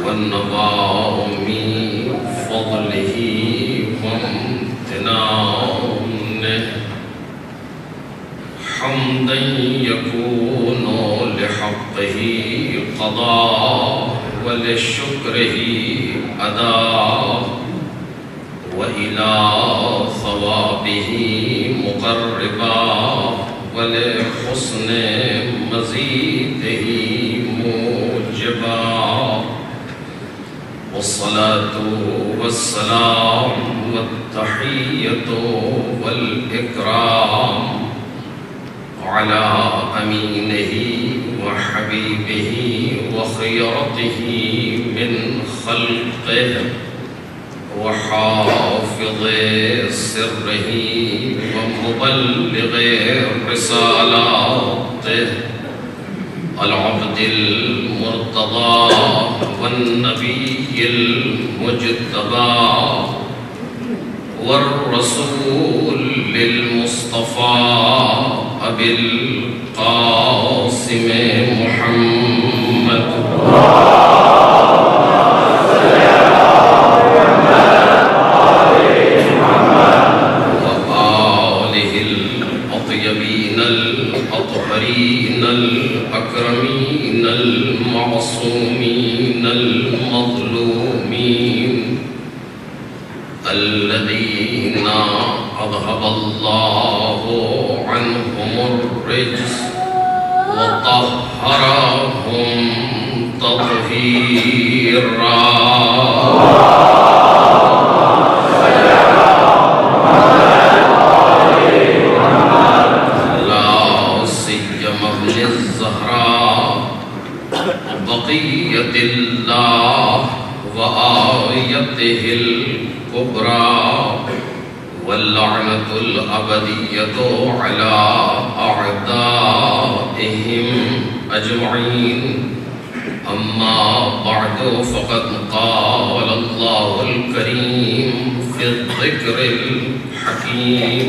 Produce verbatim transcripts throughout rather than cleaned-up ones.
والنظام فضله وامتنانه حمدا يكون لحقه قضاء ولشكره أداء وإلى ثوابه مقربا ولحسن مزيده موجبا والصلاة والسلام والتحية والإكرام على أمينه وحبيبه وخيرته من خلقه وحافظ سره ومبلغ رسالاته العبد المرتضى والنبي المجتبى والرسول للمصطفى أبي القاسم محمد وآله الأطيبين الأطهرين الأكرمين المعصومين المظلومين الذين أذهب الله عنهم الرجس وطهرهم تطهيرا لا سيما ابن الزهراء بقية الله وآيته الكبرى واللعنة الأبدية على أعدائهم أجمعين أما بعد فقد قال الله الكريم في الذكر الحكيم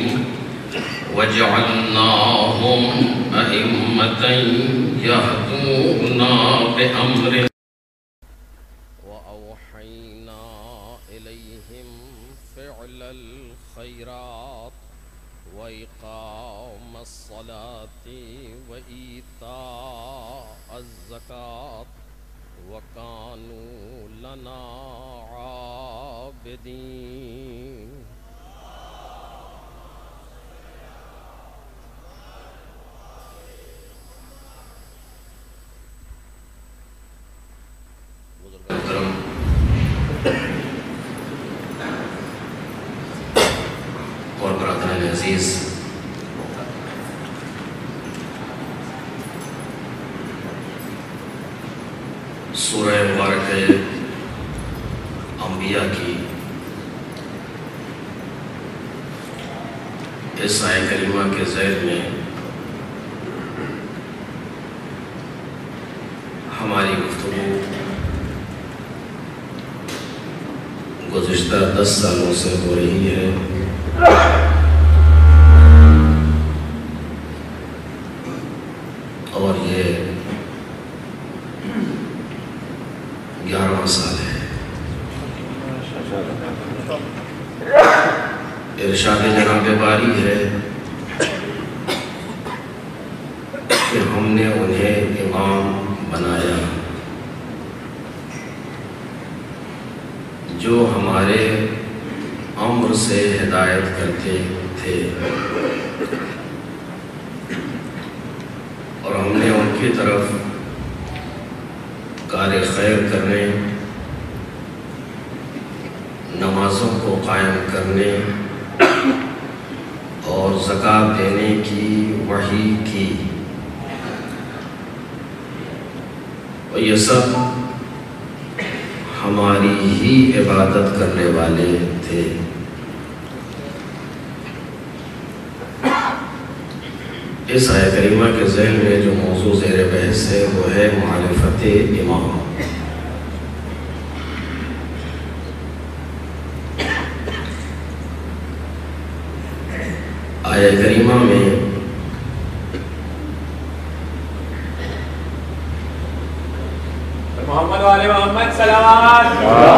وجعلناهم أئمة يهدون بأمرنا وأوحينا إليهم فعل الخيرات وإقام الصلاة وإيتاء الزكاة وكانوا لنا عابدين اور برادران عزیز، سورہ مبارک انبیاء کی اس آیہ کریمہ کے ذیل میں ہماری گفتگو گزشتہ دس سالوں سے ہو رہی ہے اور یہ گیارہواں سال ہے۔ ارشاد جناب باری ہے کہ ہم نے انہیں امام بنایا جو ہمارے امر سے ہدایت کرتے تھے، اور ہم نے ان کی طرف کار خیر کرنے، نمازوں کو قائم کرنے اور زکوٰۃ دینے کی وحی کی، اور یہ سب ہماری ہی عبادت کرنے والے تھے۔ اس آیہ کریمہ کے ذہن میں جو موضوع زیر بحث ہے وہ ہے معرفت امام۔ آیہ کریمہ میں محمد والے محمد صلوات.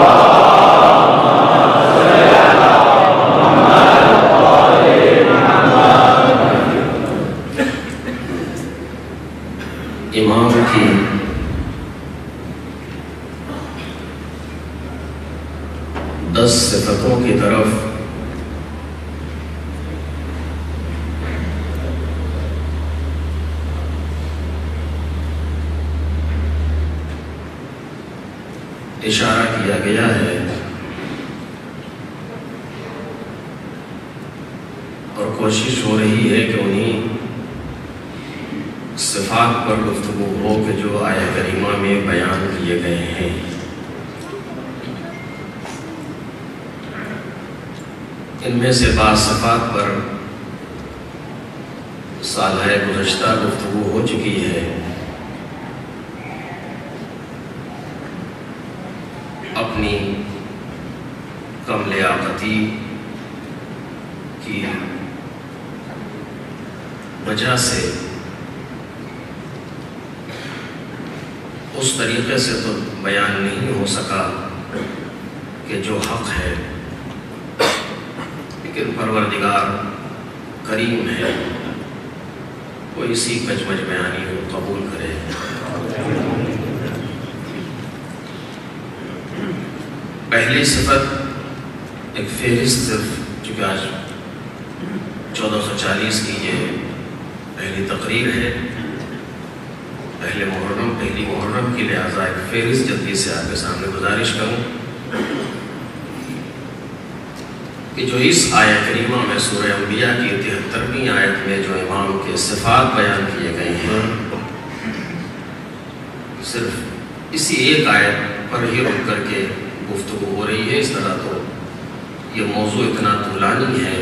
امام کی دس صفتوں کی طرف اشارہ کیا گیا ہے اور کوشش ہو رہی ہے کہ انہیں صفات پر گفتگو ہو کہ جو آیہ کریمہ میں بیان کیے گئے ہیں. ان میں سے بعض صفات پر سالہ گزشتہ گفتگو ہو چکی ہے. اپنی کم لیاقتی کی وجہ سے اس طریقے سے تو بیان نہیں ہو سکا کہ جو حق ہے، لیکن پروردگار کریم ہے، وہ اسی کچمچ بیانی کو قبول کرے. پہلی صفت ایک فہرست صرف، چونکہ آج چودہ سو چالیس کی یہ پہلی تقریر ہے، پہلے محرم پہلی محرم کی لہٰذا ایک فہرست جلدی سے آپ کے سامنے گزارش کروں کہ جو اس آیہ کریمہ میں سورہ انبیاء کی تہترویں آیت میں جو امام کے صفات بیان کیے گئے ہیں، صرف اسی ایک آیت پر ہی رک کر کے گفتگو ہو رہی ہے. اس طرح تو یہ موضوع اتنا طولانی ہے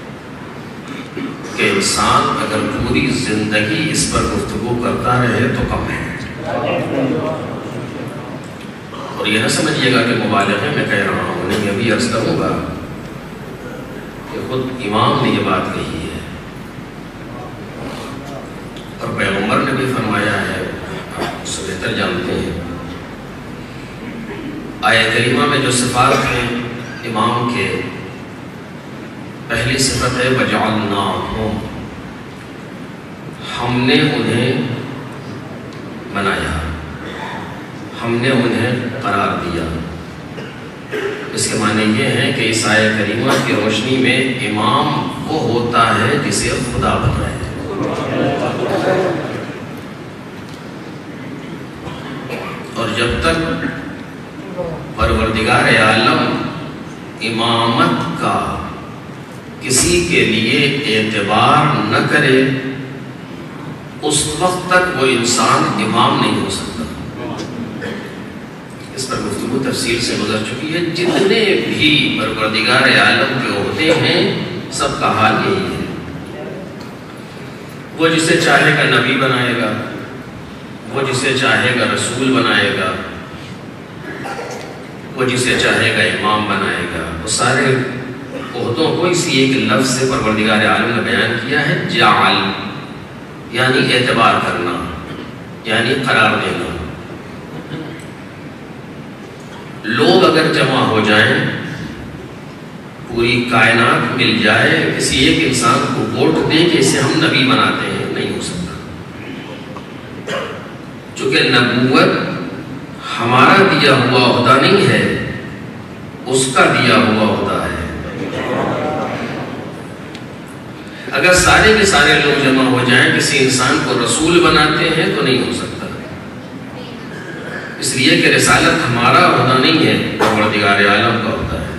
کہ انسان اگر پوری زندگی اس پر گفتگو کرتا رہے تو کم ہے. اور یہ نہ سمجھیے گا کہ مبالغے میں کہہ رہا ہوں، نہیں، ابھی عرض کروں گا کہ خود امام نے یہ بات کہی ہے اور پیغمبر نے بھی فرمایا ہے، آپ اس سے بہتر جانتے ہیں. آیہ کریمہ میں جو صفات ہیں امام کے، پہلی صفت ہے وَجَعَلْنَاهُمْ، ہم نے انہیں بنایا، ہم نے انہیں قرار دیا. اس کے معنی یہ ہے کہ اس آیہ کریمہ کی روشنی میں امام وہ ہوتا ہے جسے خدا بنائے. اور جب تک پروردگار عالم امامت کا کسی کے لیے اعتبار نہ کرے، اس وقت تک وہ انسان امام نہیں ہو سکتا. اس پر گفتگو تفصیل سے گزر چکی ہے. جتنے بھی پروردگار عالم کے عہدے ہیں، سب کا حال یہی ہے. وہ جسے چاہے گا نبی بنائے گا، وہ جسے چاہے گا رسول بنائے گا، وہ جسے چاہے گا امام بنائے گا. وہ سارے عہدوں کو اسی ایک لفظ سے پروردگار عالم نے بیان کیا ہے، جعل، یعنی اعتبار کرنا، یعنی قرار دینا. لوگ اگر جمع ہو جائیں، پوری کائنات مل جائے، کسی ایک انسان کو ووٹ دیں کہ اسے ہم نبی بناتے ہیں، نہیں ہو سکتا. چونکہ نبوت ہمارا دیا ہوا عہدہ نہیں ہے، اس کا دیا ہوا عہدہ ہے. اگر سارے کے سارے لوگ جمع ہو جائیں کسی انسان کو رسول بناتے ہیں تو نہیں ہو سکتا، اس لیے کہ رسالت ہمارا عہدہ نہیں ہے، پروردگار عالم کا عہدہ ہے.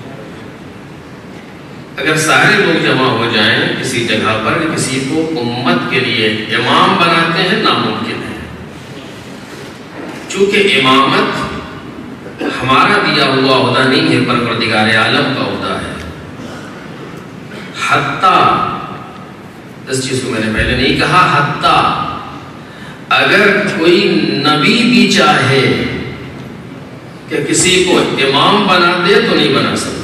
اگر سارے لوگ جمع ہو جائیں کسی جگہ پر کسی کو امت کے لیے امام بناتے ہیں، ناممکن ہے. چونکہ امامت ہمارا دیا ہوا عہدہ نہیں ہے، پروردگار عالم کا عہدہ ہے. حتیٰ اس چیز کو میں نے پہلے نہیں کہا، حتیٰ اگر کوئی نبی بھی چاہے کہ کسی کو امام بنا دے تو نہیں بنا سکتا.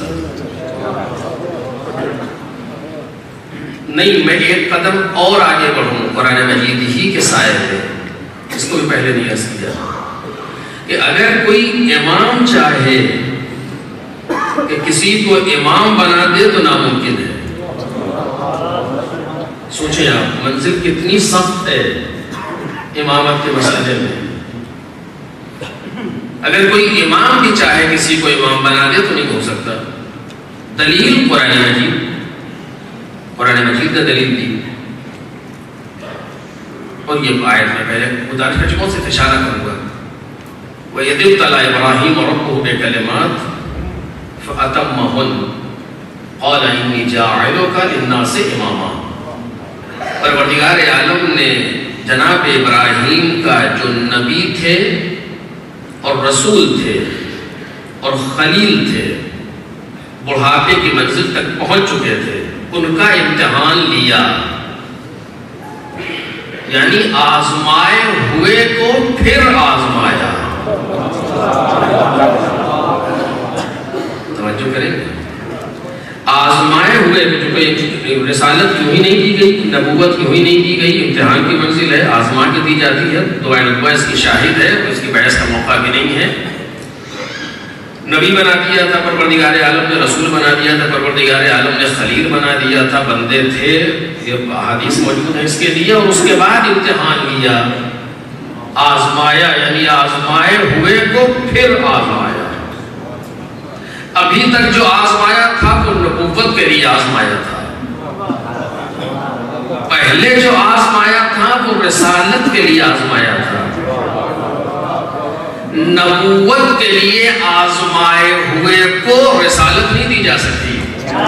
نہیں، میں ایک قدم اور آگے بڑھوں قرآن مجید ہی کے سائے میں، اس کو بھی پہلے نہیں عرض کیا. کہ اگر کوئی امام چاہے کہ کسی کو امام بنا دے تو ناممکن ہے. سوچیں آپ منزل کتنی سخت ہے امامت کے مسئلے میں. اگر کوئی امام بھی چاہے کسی کو امام بنا دے تو نہیں ہو سکتا. دلیل قرآن مجید قرآن مجید کا دلیل دی. اور یہ آیت میں پہلے گزارش کر چکا ہوں سے اشارہ کروں گا. وَإِذِ ابْتَلَىٰ إِبْرَاهِيمَ رَبُّهُ بِكَلِمَاتٍ فَأَتَمَّهُنَّ قَالَ إِنِّي جَاعِلُكَ لِلنَّاسِ إِمَامًا. پروردگار عالم نے جناب ابراہیم کا جو نبی تھے اور رسول تھے اور خلیل تھے, بڑھاپے کی منزل تک پہنچ چکے تھے, ان کا امتحان لیا. یعنی آزمائے ہوئے کو پھر آزمایا. توجہ کریں گے. آزمائے ہوئے جو کہ رسالت کیوں ہی نہیں دی گئی, نبوت کیوں ہی نہیں دی گئی, امتحان کی منزل ہے, آزما کے دی جاتی ہے. دعائے نبوہ اس کی شاہد ہے, اس کی بحث کا موقع بھی نہیں ہے. نبی بنا دیا تھا پروردگار عالم نے, رسول بنا دیا تھا پروردگار عالم نے, خلیل بنا دیا تھا, بندے تھے. یہ حدیث موجود ہے اس کے لیے. اور اس کے بعد امتحان لیا, آزمایا, یعنی آزمائے ہوئے کو پھر آزمایا. ابھی تک جو آزمایا تھا وہ نبوت کے لیے آزمایا تھا. پہلے جو آزمایا تھا وہ رسالت کے لیے آزمایا تھا. نبوت کے لیے آزمائے ہوئے کو رسالت نہیں دی جا سکتی.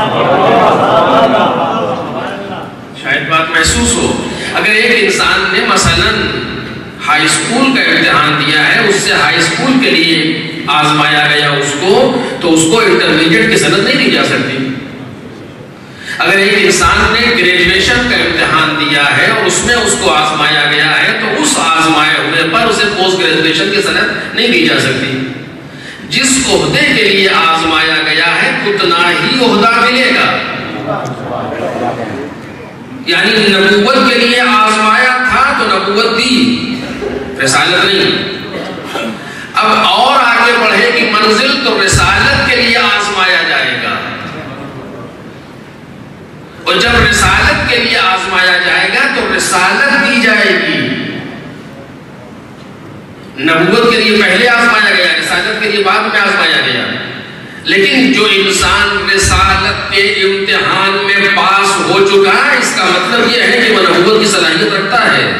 شاید بات محسوس ہو. اگر ایک انسان نے مثلا ہائی اسکول کا امتحان دیا ہے, اس سے ہائی اسکول کے لیے آزمایا گیا اس کو, تو اس کو انٹرمیڈیٹ کی سند نہیں دی جا سکتی. اگر ایک انسان نے گریجویشن کا امتحان دیا ہے اور اس میں اس کو آزمایا گیا ہے, تو اس آزمائے ہوئے پر اسے پوسٹ گریجویشن کی سند نہیں دی جا سکتی. جس عہدے کے لیے آزمایا گیا ہے اتنا ہی عہدہ ملے گا. یعنی نبوت کے لیے آزمایا تھا تو نبوت دی, رسالت نہیں. اب اور آگے بڑھے کی منزل تو رسالت کے لیے آزمایا جائے گا. اور جب رسالت کے لیے آزمایا جائے گا تو رسالت دی جائے گی. نبوت کے لیے پہلے آزمایا گیا, رسالت کے لیے بعد میں آزمایا گیا. لیکن جو انسان رسالت کے امتحان میں پاس ہو چکا ہے, اس کا مطلب یہ ہے کہ وہ نبوت کی صلاحیت رکھتا ہے.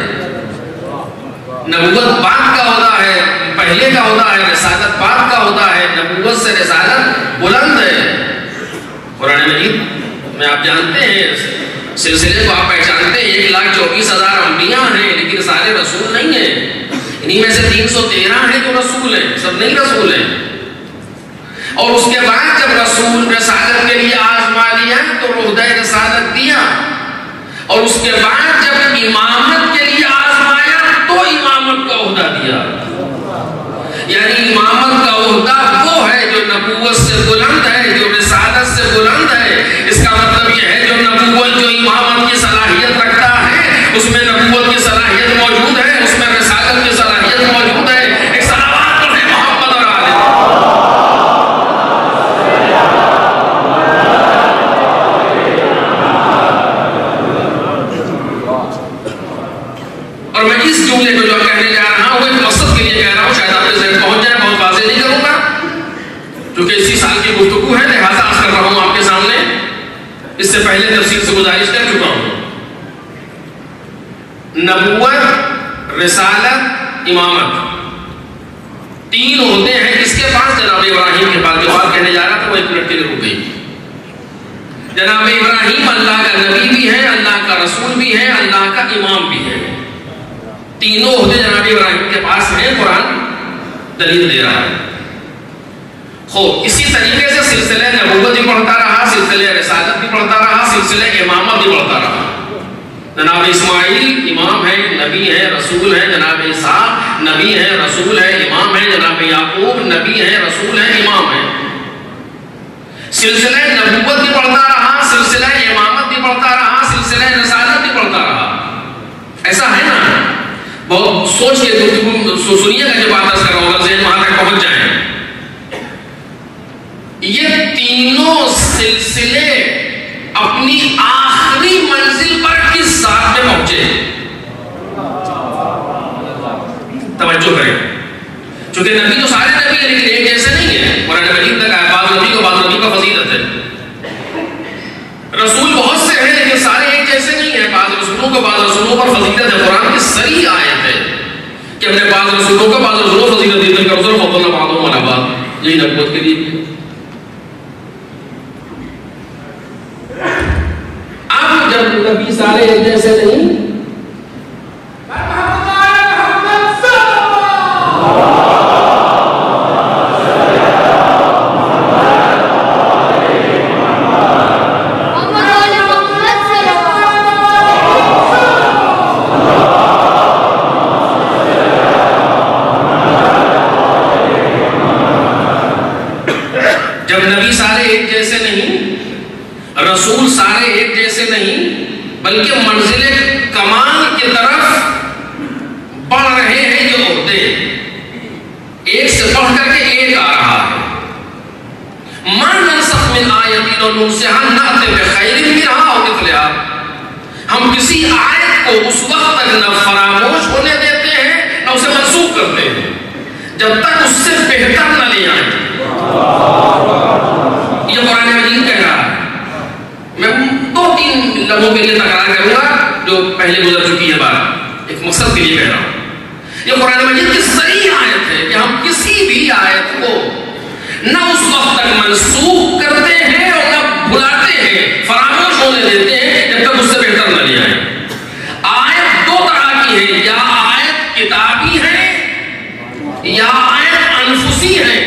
نبوت بعد کا ہوتا ہے, پہلے کا ہوتا ہے, رسالت بعد کا ہوتا ہے. نبوت سے رسالت بلند ہے. قرآن مجید میں آپ جانتے ہیں, سلسلے کو آپ پہچانتے ہیں, ایک لاکھ چوبیس ہزار انبیاء ہیں, لیکن سارے رسول نہیں ہیں. انہی میں سے تین سو تیرہ ہیں جو رسول ہیں, سب نہیں رسول ہیں. اور اس کے بعد جب رسول رسالت کے لیے آزما لیا تو عہدہ رسالت دیا, اور اس کے بعد جب امامت کے لیے آزمایا تو امامت کا عہدہ دیا. یعنی امامت کا عہدہ وہ ہے جو نبوت سے بلند ہے, جو رسالت سے بلند ہے. اس کا مطلب یہ ہے جو نبوت جو امامت کی صلاحیت رکھتا ہے, اس میں نبوت کی صلاحیت موجود ہے, اس میں رسالت کی صلاحیت موجود ہے. ایک صلوات پڑھیں محمد اور آل. اور میں اس جملے کو جو کہنے جا رہا ہوں وہ ایک مقصد کے لیے کہہ رہا ہوں, شاید آپ کے ذہن پہنچ جائے, بہت واضح نہیں کروں گا کیونکہ اسی سال کی گفتگو ہے, لہٰذا عرض کر رہا ہوں آپ کے سامنے. اس سے پہلے تفصیل سے گزارش کر چکا ہوں. نبوت, رسالت, امامت, تین ہوتے ہیں. کس کے پاس؟ جناب ابراہیم کے پاس. جو بات کہنے جا رہا تھا وہ ایک منٹ کے لیے رک گئی. جناب ابراہیم اللہ کا نبی بھی ہے, اللہ کا رسول بھی ہے, اللہ کا امام بھی ہے. تینوں عہدے جناب ابراہیم کے پاس ہیں. قرآن دلیل دے رہا ہے. خوب اسی طریقے سے سلسلہ نبوت بھی پڑھتا رہا, سلسلہ رسالت بھی پڑھتا رہا, سلسلہ امامت بھی پڑھتا رہا. جناب اسماعیل امام ہے, نبی ہے, رسول ہے. جناب عیسیٰ نبی ہے, رسول ہے, امام ہے. جناب یعقوب نبی ہے, رسول ہے, امام ہے. سلسلہ نبوت بھی پڑھتا رہا, سلسلہ امامت بھی پڑھتا رہا, سلسلہ رسالت بھی پڑھتا رہا. ایسا ہے نا, بہت سوچ کے گفتگو سنیے گا. جب بات کر رہا ہوں ذہن چونکہ نبی تو سارے نبی ہیں لیکن ایک جیسے نہیں ہیں. قرآن مجید تک آئے بعض نبی کو بعض نبی کا فضیلت ہے. رسول بہت سے ہیں لیکن سارے ایک جیسے نہیں ہیں. بعض رسولوں کو بعض رسولوں پر فضیلت ہے. قرآن کی صریح آیت ہے کہ ہم نے بعض رسولوں کو بعض رسولوں فضیلت دی. تلک الرسل فضلنا بعضهم علی بعض. یہی نبوت کے لیے. اب جب نبی سارے ایک جیسے نہیں رسول سارے ایک جیسے نہیں بلکہ منزل کمال کی طرف بڑھ رہے ہیں. یہ عہدے ایک سے بڑھ کر کے ایک آ رہا ہے. ما ننسخ من آیت او ننسها نأتی بخیر منها او مثلها. ہم کسی آیت کو اس وقت تک نہ فراموش ہونے دیتے ہیں نہ اسے منسوخ کرتے ہیں جب تک اس سے بہتر نہ لے آئیں. یہ قرآن مجید کہہ رہا ہے. میں دو تین لمحوں کے لیے تکرار کروں گا جو پہلے گزر چکی ہے بات. ایک مقصد کے لیے کہہ رہا ہوں. یہ قرآن مجید کی صریح آیت ہے کہ ہم کسی بھی آیت کو نہ اس وقت تک منسوخ کرتے ہیں اور نہ بھلاتے ہیں, فراموش ہونے دیتے ہیں جب تک اس سے بہتر نہ لے آئیں. آیت دو طرح کی ہے, یا آیت کتابی ہے یا آیت انفسی ہے.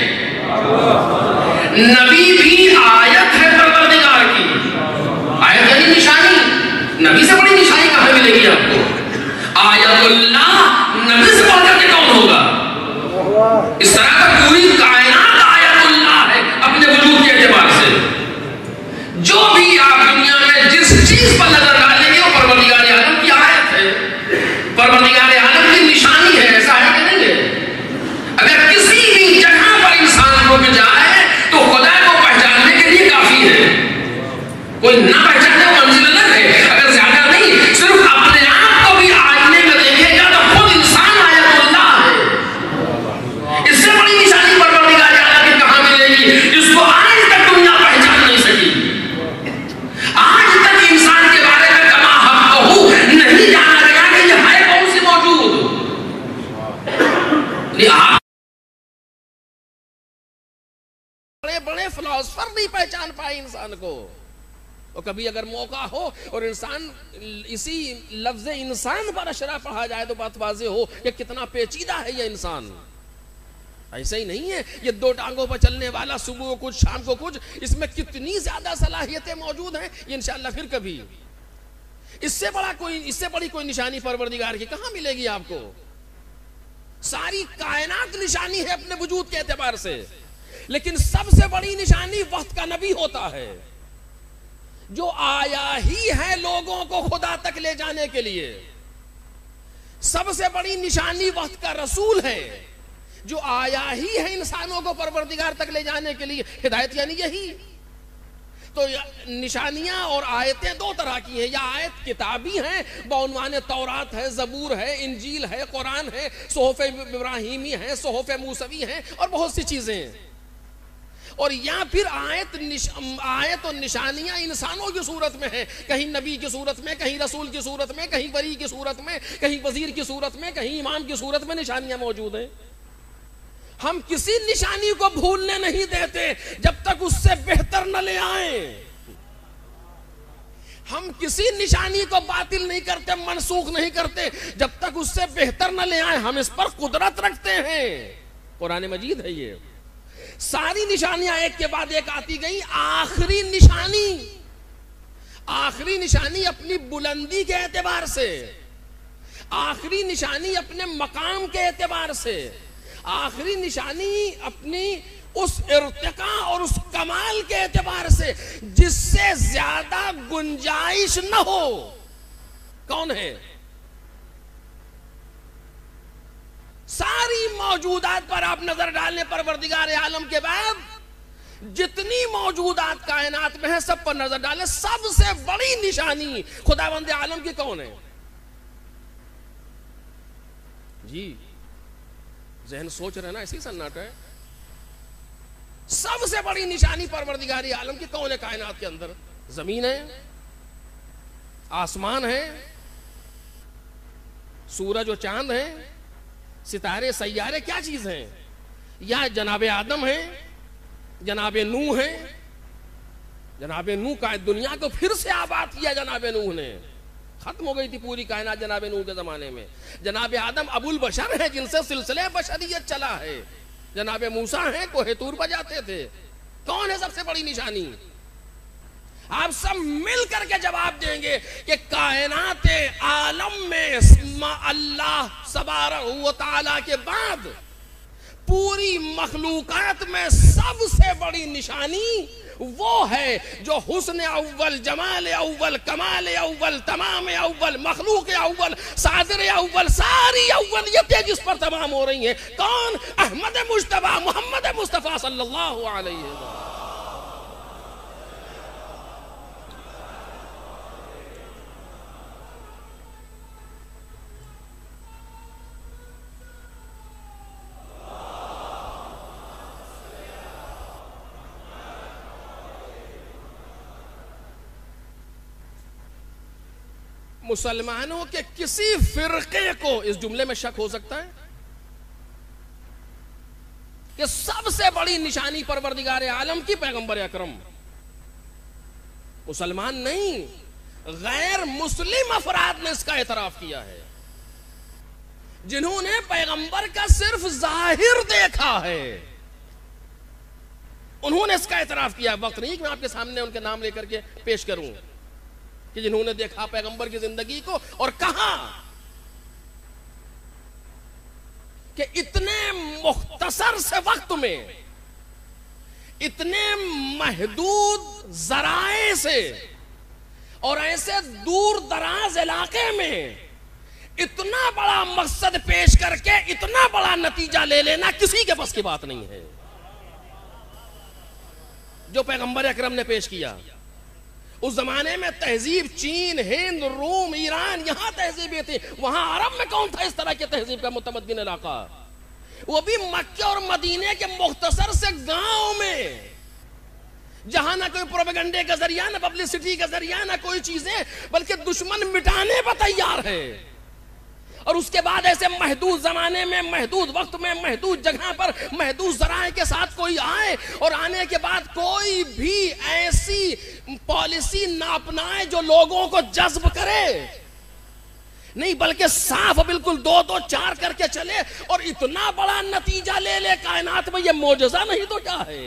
نبی بھی آیت ہے پروردگار کی. آیت یعنی نشانی. نبی سے بڑی نشانی کہاں ملے گی آپ کو؟ آیت اللہ نبی سے بڑھ کر کے کون ہوگا؟ اس طرح کا پوری کائنات آیت اللہ ہے اپنے وجود کے اعتبار سے. جو بھی آپ دنیا میں جس چیز پر نظر ڈالیں گے وہ پروردگار عالم کی آیت ہے, پروردگار عالم کی نشانی ہے. ایسا ہے کہ نہیں ہے؟ اگر کسی بھی جگہ پر انسان رک جائے تو خدا کو پہچاننے کے لیے کافی ہے. کوئی نہ پہچانے وہ منزل الگ ہے. اگر زیادہ نہیں صرف اپنے آپ کو بھی آئینے میں دیکھے گا تو خود انسان آیت اللہ ہے. اس سے بڑی نشانی پروردگار عالم کی کہاں ملے گی جس کو آج تک دنیا پہچان نہیں سکی. آج تک انسان کے بارے میں کما حق کہو نہیں جانا گیا کہ یہ ہے کون سی موجود. بڑے بڑے فلاسفر نہیں پہچان پائے انسان کو. اور کبھی اگر موقع ہو اور انسان اسی لفظ انسان پر اشرا پڑھا جائے تو بات واضح ہو کہ کتنا پیچیدہ ہے یہ انسان. ایسا ہی نہیں ہے یہ دو ٹانگوں پر چلنے والا, صبح کو کچھ شام کو کچھ. اس میں کتنی زیادہ صلاحیتیں موجود ہیں یہ انشاءاللہ پھر کبھی. اس سے بڑا کوئی اس سے بڑی کوئی نشانی پروردگار کی کہاں ملے گی آپ کو؟ ساری کائنات نشانی ہے اپنے وجود کے اعتبار سے, لیکن سب سے بڑی نشانی وقت کا نبی ہوتا ہے جو آیا ہی ہے لوگوں کو خدا تک لے جانے کے لیے. سب سے بڑی نشانی وقت کا رسول ہے جو آیا ہی ہے انسانوں کو پروردگار تک لے جانے کے لیے. ہدایت یعنی یہی. تو نشانیاں اور آیتیں دو طرح کی ہیں. یا آیت کتابی ہیں بعنوان تورات ہے, زبور ہے, انجیل ہے, قرآن ہے, صحف ابراہیمی ہے, صحف موسوی ہیں اور بہت سی چیزیں ہیں. اور یا پھر آیت نش... آیت اور نشانیاں انسانوں کی صورت میں ہیں, کہیں نبی کی صورت میں, کہیں رسول کی صورت میں, کہیں ولی کی صورت میں, کہیں وزیر کی صورت میں, کہیں امام کی صورت میں نشانیاں موجود ہیں. ہم کسی نشانی کو بھولنے نہیں دیتے جب تک اس سے بہتر نہ لے آئیں. ہم کسی نشانی کو باطل نہیں کرتے, منسوخ نہیں کرتے جب تک اس سے بہتر نہ لے آئیں. ہم اس پر قدرت رکھتے ہیں. قرآن مجید ہے یہ. ساری نشانیاں ایک کے بعد ایک آتی گئیں. آخری نشانی آخری نشانی اپنی بلندی کے اعتبار سے, آخری نشانی اپنے مقام کے اعتبار سے, آخری نشانی اپنی اس ارتقاء اور اس کمال کے اعتبار سے جس سے زیادہ گنجائش نہ ہو. کون ہے؟ ساری موجودات پر آپ نظر ڈالنے پروردگار عالم کے بعد جتنی موجودات کائنات میں ہیں سب پر نظر ڈالیں, سب سے بڑی نشانی خداوند عالم کی کون ہے؟ جی ذہن سوچ رہے نا ایسی سناٹا ہے. سب سے بڑی نشانی پروردگار عالم کی کون ہے کائنات کے اندر؟ زمین ہے، آسمان ہے، سورج و چاند ہیں، ستارے سیارے کیا چیز ہیں؟ یا جناب آدم ہیں، جناب نوح ہیں. جناب نوح کا دنیا کو پھر سے آباد کیا جناب نوح نے. ختم ہو گئی تھی پوری کائنات جناب نوح کے زمانے میں. جناب آدم ابو البشر ہیں جن سے سلسلے بشریت چلا ہے. جناب موسیٰ ہیں کوہ طور پر جاتے تھے. کون ہے سب سے بڑی نشانی؟ آپ سب مل کر کے جواب دیں گے کہ کائنات عالم میں اللہ تبارک و تعالی کے بعد پوری مخلوقات میں سب سے بڑی نشانی وہ ہے جو حسن اول، جمال اول، کمال اول، تمام اول، مخلوق اول، صادر اول، ساری اولیتیں جس پر تمام ہو رہی ہیں. کون؟ احمد مجتبی محمد مصطفیٰ صلی اللہ علیہ وسلم. مسلمانوں کے کسی فرقے کو اس جملے میں شک ہو سکتا ہے کہ سب سے بڑی نشانی پروردگار عالم کی پیغمبر اکرم؟ مسلمان نہیں، غیر مسلم افراد نے اس کا اعتراف کیا ہے، جنہوں نے پیغمبر کا صرف ظاہر دیکھا ہے. انہوں نے اس کا اعتراف کیا. وقت نہیں کہ میں آپ کے سامنے ان کے نام لے کر کے پیش کروں کہ جنہوں نے دیکھا پیغمبر کی زندگی کو اور کہا کہ اتنے مختصر سے وقت میں، اتنے محدود ذرائع سے اور ایسے دور دراز علاقے میں اتنا بڑا مقصد پیش کر کے اتنا بڑا نتیجہ لے لینا کسی کے بس کی بات نہیں ہے جو پیغمبر اکرم نے پیش کیا. اس زمانے میں تہذیب چین، ہند، روم، ایران، یہاں تہذیبیں تھی. وہاں عرب میں کون تھا اس طرح کی تہذیب کا متمدن علاقہ؟ وہ بھی مکہ اور مدینے کے مختصر سے گاؤں میں، جہاں نہ کوئی پروپیگنڈے کا ذریعہ، نہ پبلسٹی کا ذریعہ، نہ کوئی چیزیں، بلکہ دشمن مٹانے پر تیار ہے. اور اس کے بعد ایسے محدود زمانے میں، محدود وقت میں، محدود جگہ پر، محدود ذرائع کے ساتھ کوئی آئے اور آنے کے بعد کوئی بھی ایسی پالیسی نہ اپنائے جو لوگوں کو جذب کرے، نہیں بلکہ صاف بالکل دو دو چار کر کے چلے اور اتنا بڑا نتیجہ لے لے کائنات میں. یہ معجزہ نہیں تو کیا ہے؟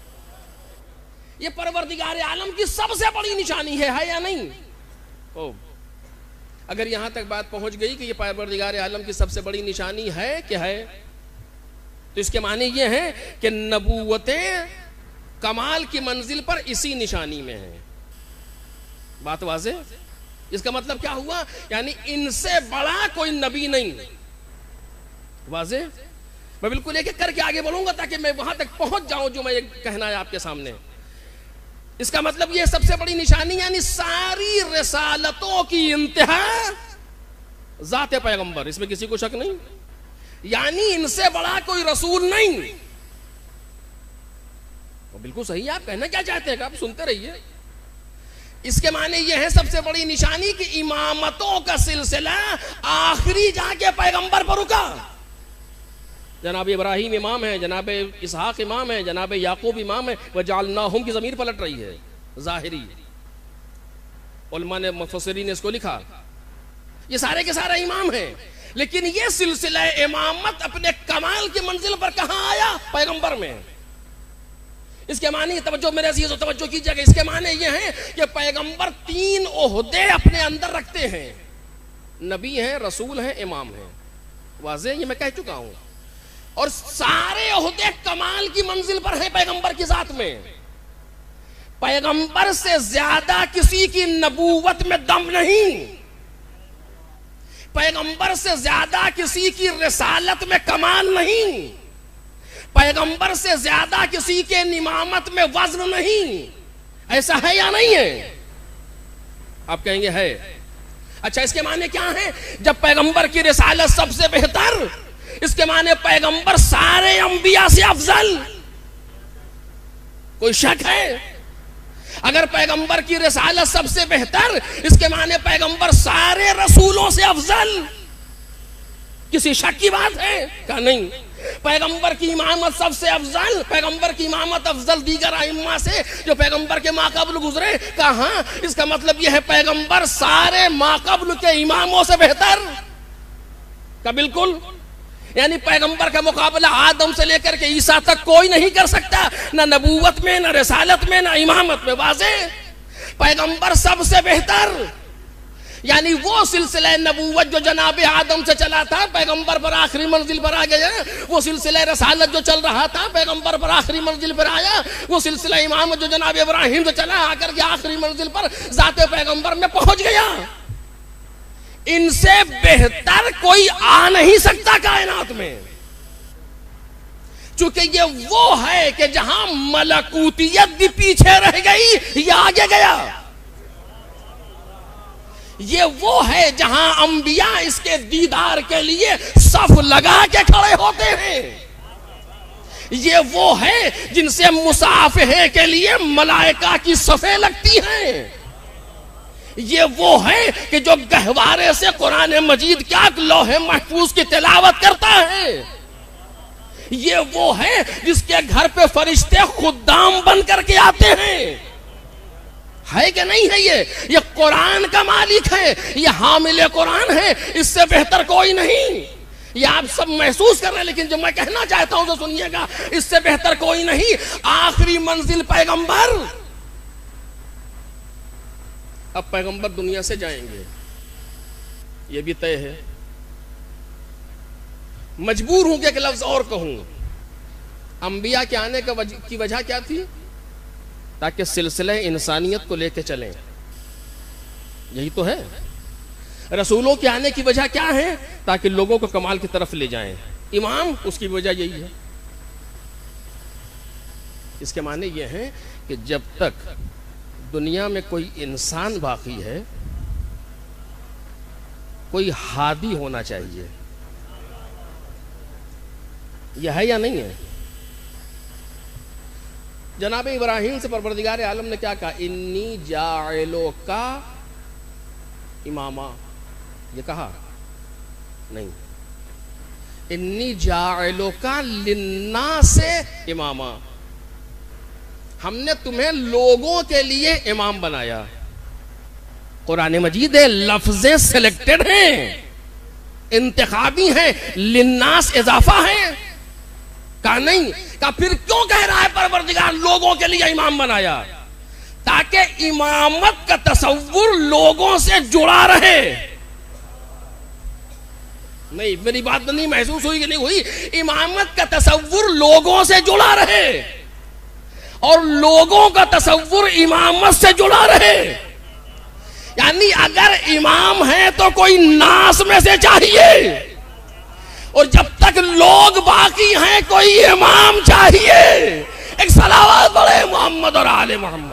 یہ پروردگار عالم کی سب سے بڑی نشانی ہے، ہے یا نہیں؟ او اگر یہاں تک بات پہنچ گئی کہ یہ پروردگار عالم کی سب سے بڑی نشانی ہے کہ ہے، تو اس کے معنی یہ ہے کہ نبوتیں کمال کی منزل پر اسی نشانی میں ہیں. بات واضح؟ اس کا مطلب کیا ہوا؟ یعنی ان سے بڑا کوئی نبی نہیں. واضح؟ میں بالکل ایک ایک کر کے آگے بڑھوں گا تاکہ میں وہاں تک پہنچ جاؤں جو میں کہنا ہے آپ کے سامنے. اس کا مطلب یہ سب سے بڑی نشانی یعنی ساری رسالتوں کی انتہا ذات پیغمبر، اس میں کسی کو شک نہیں. یعنی ان سے بڑا کوئی رسول نہیں. بالکل صحیح ہے. آپ کہنا کیا چاہتے ہیں کہ آپ سنتے رہیے. اس کے معنی یہ ہے سب سے بڑی نشانی کہ امامتوں کا سلسلہ آخری جا کے پیغمبر پر رکا. جناب ابراہیم امام ہے، جناب اسحاق امام ہے، جناب یعقوب امام ہے. وجعلناہم کی ضمیر پلٹ رہی ہے ظاہری. علماء نے مفسرین نے اس کو لکھا. یہ سارے کے سارے امام ہیں، لیکن یہ سلسلہ امامت اپنے کمال کی منزل پر کہاں آیا؟ پیغمبر میں. اس کے معنی توجہ میرے عزیز و توجہ کیجئے گا، اس کے معنی یہ ہیں کہ پیغمبر تین عہدے اپنے اندر رکھتے ہیں. نبی ہیں، رسول ہیں، امام ہیں. واضح؟ یہ میں کہہ چکا ہوں. اور سارے عہدے کمال کی منزل پر ہیں پیغمبر کی ذات میں. پیغمبر سے زیادہ کسی کی نبوت میں دم نہیں. پیغمبر سے زیادہ کسی کی رسالت میں کمال نہیں. پیغمبر سے زیادہ کسی کے امامت میں وزن نہیں. ایسا ہے یا نہیں ہے؟ آپ کہیں گے ہے. اچھا اس کے معنی کیا ہے؟ جب پیغمبر کی رسالت سب سے بہتر، اس کے معنی پیغمبر سارے انبیاء سے افضل؟ کوئی شک ہے؟ اگر پیغمبر کی رسالت سب سے بہتر، اس کے معنی پیغمبر سارے رسولوں سے افضل؟ کسی شک کی بات ہے؟ کہا نہیں، پیغمبر کی امامت سب سے افضل، پیغمبر کی امامت افضل دیگر ائمہ سے جو پیغمبر کے ماقبل گزرے؟ کہا ہاں، اس کا مطلب یہ ہے پیغمبر سارے ماقبل کے اماموں سے بہتر؟ کہا بالکل، یعنی پیغمبر کا مقابلہ آدم سے لے کر کے عیسیٰ تک کوئی نہیں کر سکتا، نہ نبوت میں، نہ رسالت میں، نہ امامت میں۔ واضح، پیغمبر سب سے بہتر، یعنی وہ سلسلہ نبوت جو جناب آدم سے چلا تھا، پیغمبر پر آخری منزل پر آ گیا، وہ سلسلہ رسالت جو چل رہا تھا، پیغمبر پر آخری منزل پر آیا، وہ سلسلہ امامت جو جناب ابراہیم سے چلا، آ کر کے آخری منزل پر ذات پیغمبر میں پہنچ گیا۔ ان سے بہتر کوئی آ نہیں سکتا کائنات میں، چونکہ یہ وہ ہے کہ جہاں ملکوتیت بھی پیچھے رہ گئی، یہ آگے گیا۔ یہ وہ ہے جہاں انبیاء اس کے دیدار کے لیے صف لگا کے کھڑے ہوتے ہیں۔ یہ وہ ہے جن سے مصافحے کے لیے ملائکہ کی صفیں لگتی ہیں۔ یہ وہ ہے کہ جو گہوارے سے قرآن مجید کیا لوح محفوظ کی تلاوت کرتا ہے۔ یہ وہ ہے جس کے گھر پہ فرشتے خدام بن کر کے آتے ہیں۔ ہے کہ نہیں ہے؟ یہ یہ قرآن کا مالک ہے، یہ حامل قرآن ہے، اس سے بہتر کوئی نہیں۔ یہ آپ سب محسوس کر رہے ہیں، لیکن جو میں کہنا چاہتا ہوں تو سنیے گا، اس سے بہتر کوئی نہیں۔ آخری منزل پیغمبر۔ اب پیغمبر دنیا سے جائیں گے، یہ بھی طے ہے۔ مجبور ہوں کہ ایک لفظ اور کہوں، انبیاء کے آنے کی وجہ کیا تھی؟ تاکہ سلسلہ انسانیت کو لے کے چلیں، یہی تو ہے۔ رسولوں کے آنے کی وجہ کیا ہے؟ تاکہ لوگوں کو کمال کی طرف لے جائیں۔ امام، اس کی وجہ یہی ہے۔ اس کے معنی یہ ہے کہ جب تک دنیا میں کوئی انسان باقی ہے، کوئی ہادی ہونا چاہیے۔ یہ ہے یا نہیں ہے؟ جناب ابراہیم سے پروردگار عالم نے کیا کہا؟ انی جاعلو کا امامہ، یہ کہا نہیں، انی جاعلو کا للناس امامہ، ہم نے تمہیں لوگوں کے لیے امام بنایا۔ قرآن مجید ہے، لفظیں سلیکٹڈ ہیں، انتخابی ہیں، للناس اضافہ ہے۔ کہا نہیں، کہا پھر کیوں کہہ رہا ہے پروردگار لوگوں کے لیے امام بنایا؟ تاکہ امامت کا تصور لوگوں سے جڑا رہے۔ نہیں، میری بات نہیں محسوس ہوئی کہ نہیں ہوئی؟ امامت کا تصور لوگوں سے جڑا رہے اور لوگوں کا تصور امامت سے جڑا رہے۔ یعنی اگر امام ہے تو کوئی ناس میں سے چاہیے، اور جب تک لوگ باقی ہیں کوئی امام چاہیے۔ ایک صلوات پڑھے محمد اور آل محمد۔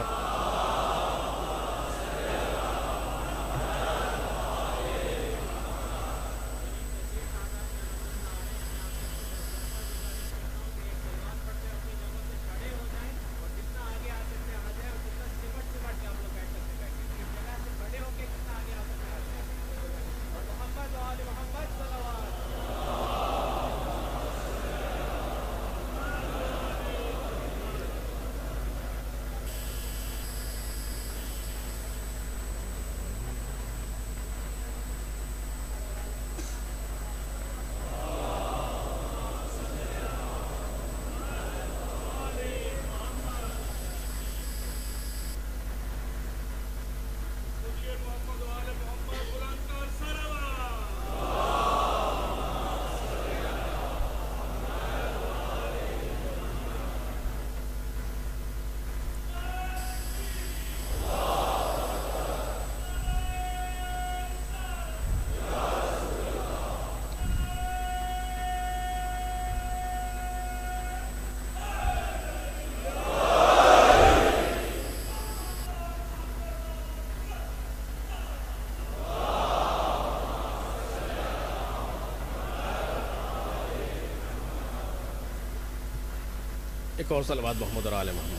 ایک اور صلوات محمد اور آل محمد.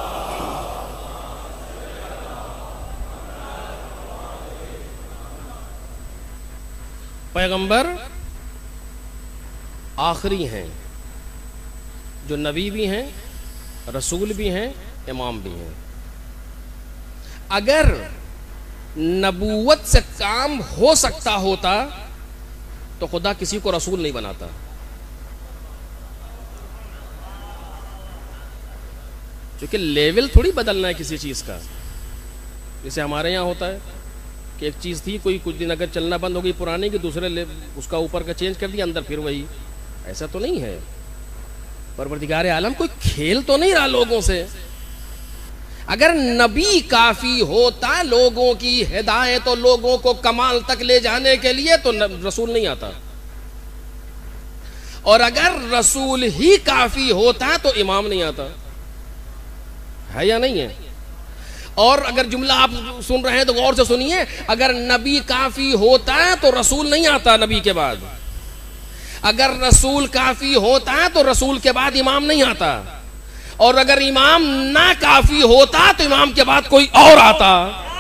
پیغمبر آخری ہیں جو نبی بھی ہیں، رسول بھی ہیں، امام بھی ہیں. اگر نبوت سے کام ہو سکتا ہوتا تو خدا کسی کو رسول نہیں بناتا. کیونکہ لیول تھوڑی بدلنا ہے کسی چیز کا. جیسے ہمارے یہاں ہوتا ہے کہ ایک چیز تھی، کوئی کچھ دن اگر چلنا بند ہو گئی پرانی کی، دوسرے اس کا اوپر کا چینج کر دیا، اندر پھر وہی. ایسا تو نہیں ہے. پروردگار عالم کوئی کھیل تو نہیں رہا لوگوں سے. اگر نبی کافی ہوتا لوگوں کی ہدایت اور لوگوں کو کمال تک لے جانے کے لیے تو رسول نہیں آتا. اور اگر رسول ہی کافی ہوتا تو امام نہیں آتا. ہے یا نہیں ہے؟ اور اگر جملہ آپ سن رہے ہیں تو غور سے سنیے، اگر نبی کافی ہوتا تو رسول نہیں آتا نبی کے بعد. اگر رسول کافی ہوتا تو رسول کے بعد امام نہیں آتا. اور اگر امام نہ کافی ہوتا تو امام کے بعد کوئی اور آتا.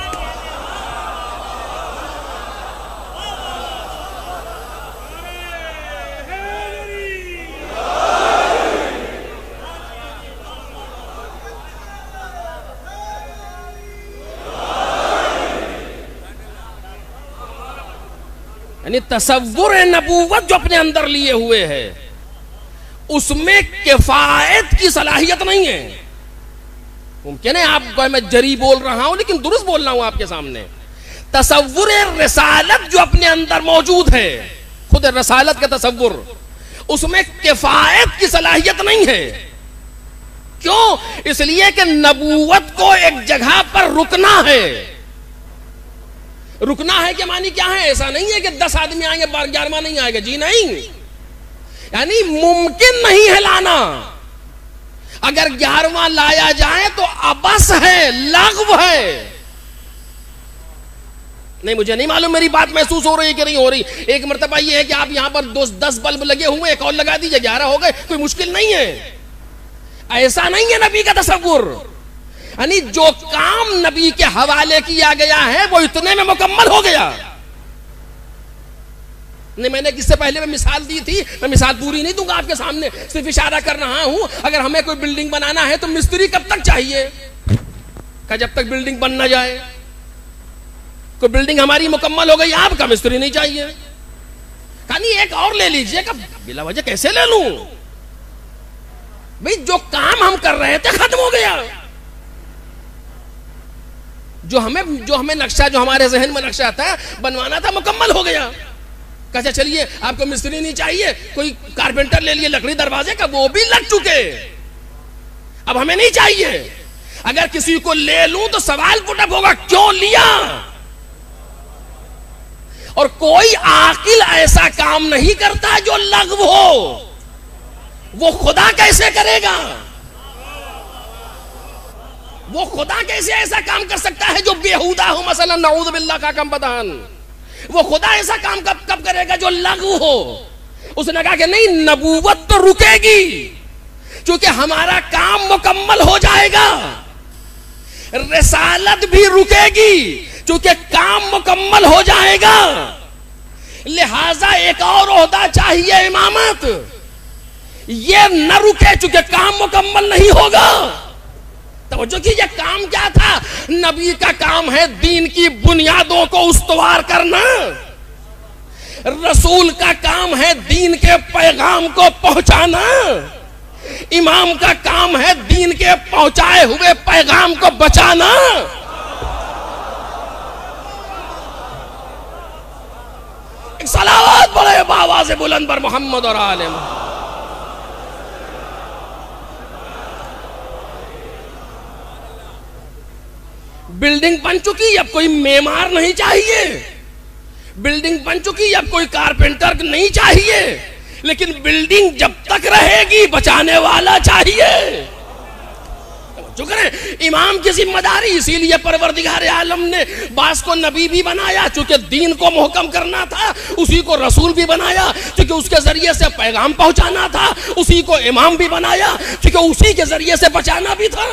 یعنی تصور نبوت جو اپنے اندر لیے ہوئے ہے اس میں کفایت کی صلاحیت نہیں ہے. ممکن ہے آپ کو میں جری بول رہا ہوں لیکن درست بول رہا ہوں آپ کے سامنے. تصور رسالت جو اپنے اندر موجود ہے، خود رسالت کا تصور، اس میں کفایت کی صلاحیت نہیں ہے. کیوں؟ اس لیے کہ نبوت کو ایک جگہ پر رکنا ہے. رکنا ہے کہ معنی کیا ہے؟ ایسا نہیں ہے کہ دس آدمی آئیں گے گیارہواں نہیں آئے گا. جی نہیں، یعنی ممکن نہیں ہے لانا. اگر گیارہواں لایا جائے تو عبث ہے، لغو ہے. نہیں، مجھے نہیں معلوم میری بات محسوس ہو رہی ہے کہ نہیں ہو رہی. ایک مرتبہ یہ ہے کہ آپ یہاں پر دس بلب لگے ہوئے، ایک اور لگا دیجئے، گیارہ ہو گئے. کوئی مشکل نہیں ہے. ایسا نہیں ہے نبی کا تصور. یعنی جو کام نبی کے حوالے کیا گیا ہے وہ اتنے میں مکمل ہو گیا. نہیں، میں نے اس سے پہلے میں مثال دی تھی، میں مثال پوری نہیں دوں گا آپ کے سامنے، صرف اشارہ کر رہا ہوں. اگر ہمیں کوئی بلڈنگ بنانا ہے تو مستری کب تک چاہیے؟ کہ جب تک بلڈنگ بن نہ جائے. کوئی بلڈنگ ہماری مکمل ہو گئی، آپ کا مستری نہیں چاہیے. کہانی ایک اور لے لیجئے. کہ بلا وجہ کیسے لے لوں بھئی؟ جو کام ہم کر رہے تھے ختم ہو گیا. جو ہمیں جو ہمیں نقشہ، جو ہمارے ذہن میں نقشہ تھا بنوانا تھا، مکمل ہو گیا. کہتے چلیے آپ کو مستری نہیں چاہیے، کوئی کارپینٹر لے لیے لکڑی دروازے کا، وہ بھی لگ چکے، اب ہمیں نہیں چاہیے. اگر کسی کو لے لوں تو سوال پٹ اپ ہوگا کیوں لیا. اور کوئی عاقل ایسا کام نہیں کرتا جو لغو ہو. وہ خدا کیسے کرے گا؟ وہ خدا کیسے ایسا کام کر سکتا ہے جو بیہودہ ہو؟ مثلا نعوذ باللہ کا کم بدان. وہ خدا ایسا کام کب کب کرے گا جو لغو ہو؟ اس نے کہا کہ نہیں، نبوت تو رکے گی چونکہ ہمارا کام مکمل ہو جائے گا. رسالت بھی رکے گی چونکہ کام مکمل ہو جائے گا. لہذا ایک اور عہدہ چاہیے، امامت. یہ نہ رکے چونکہ کام مکمل نہیں ہوگا. توجہ کیجئے، کام کیا تھا؟ نبی کا کام ہے دین کی بنیادوں کو استوار کرنا. رسول کا کام ہے دین کے پیغام کو پہنچانا. امام کا کام ہے دین کے پہنچائے ہوئے پیغام کو بچانا. ایک صلوات پڑھے بآواز بلند پر محمد اور آل محمد. بلڈنگ بن چکی، اب کوئی معمار نہیں چاہیے. بلڈنگ بن چکی، اب کوئی کارپینٹر نہیں چاہیے. لیکن بلڈنگ جب تک رہے گی بچانے والا چاہیے. شکر ہے امام کی ذمہ داری، اسی لیے پروردگار عالم نے بعض کو نبی بھی بنایا چونکہ دین کو محکم کرنا تھا، اسی کو رسول بھی بنایا چونکہ اس کے ذریعے سے پیغام پہنچانا تھا، اسی کو امام بھی بنایا چونکہ اسی کے ذریعے سے بچانا بھی تھا۔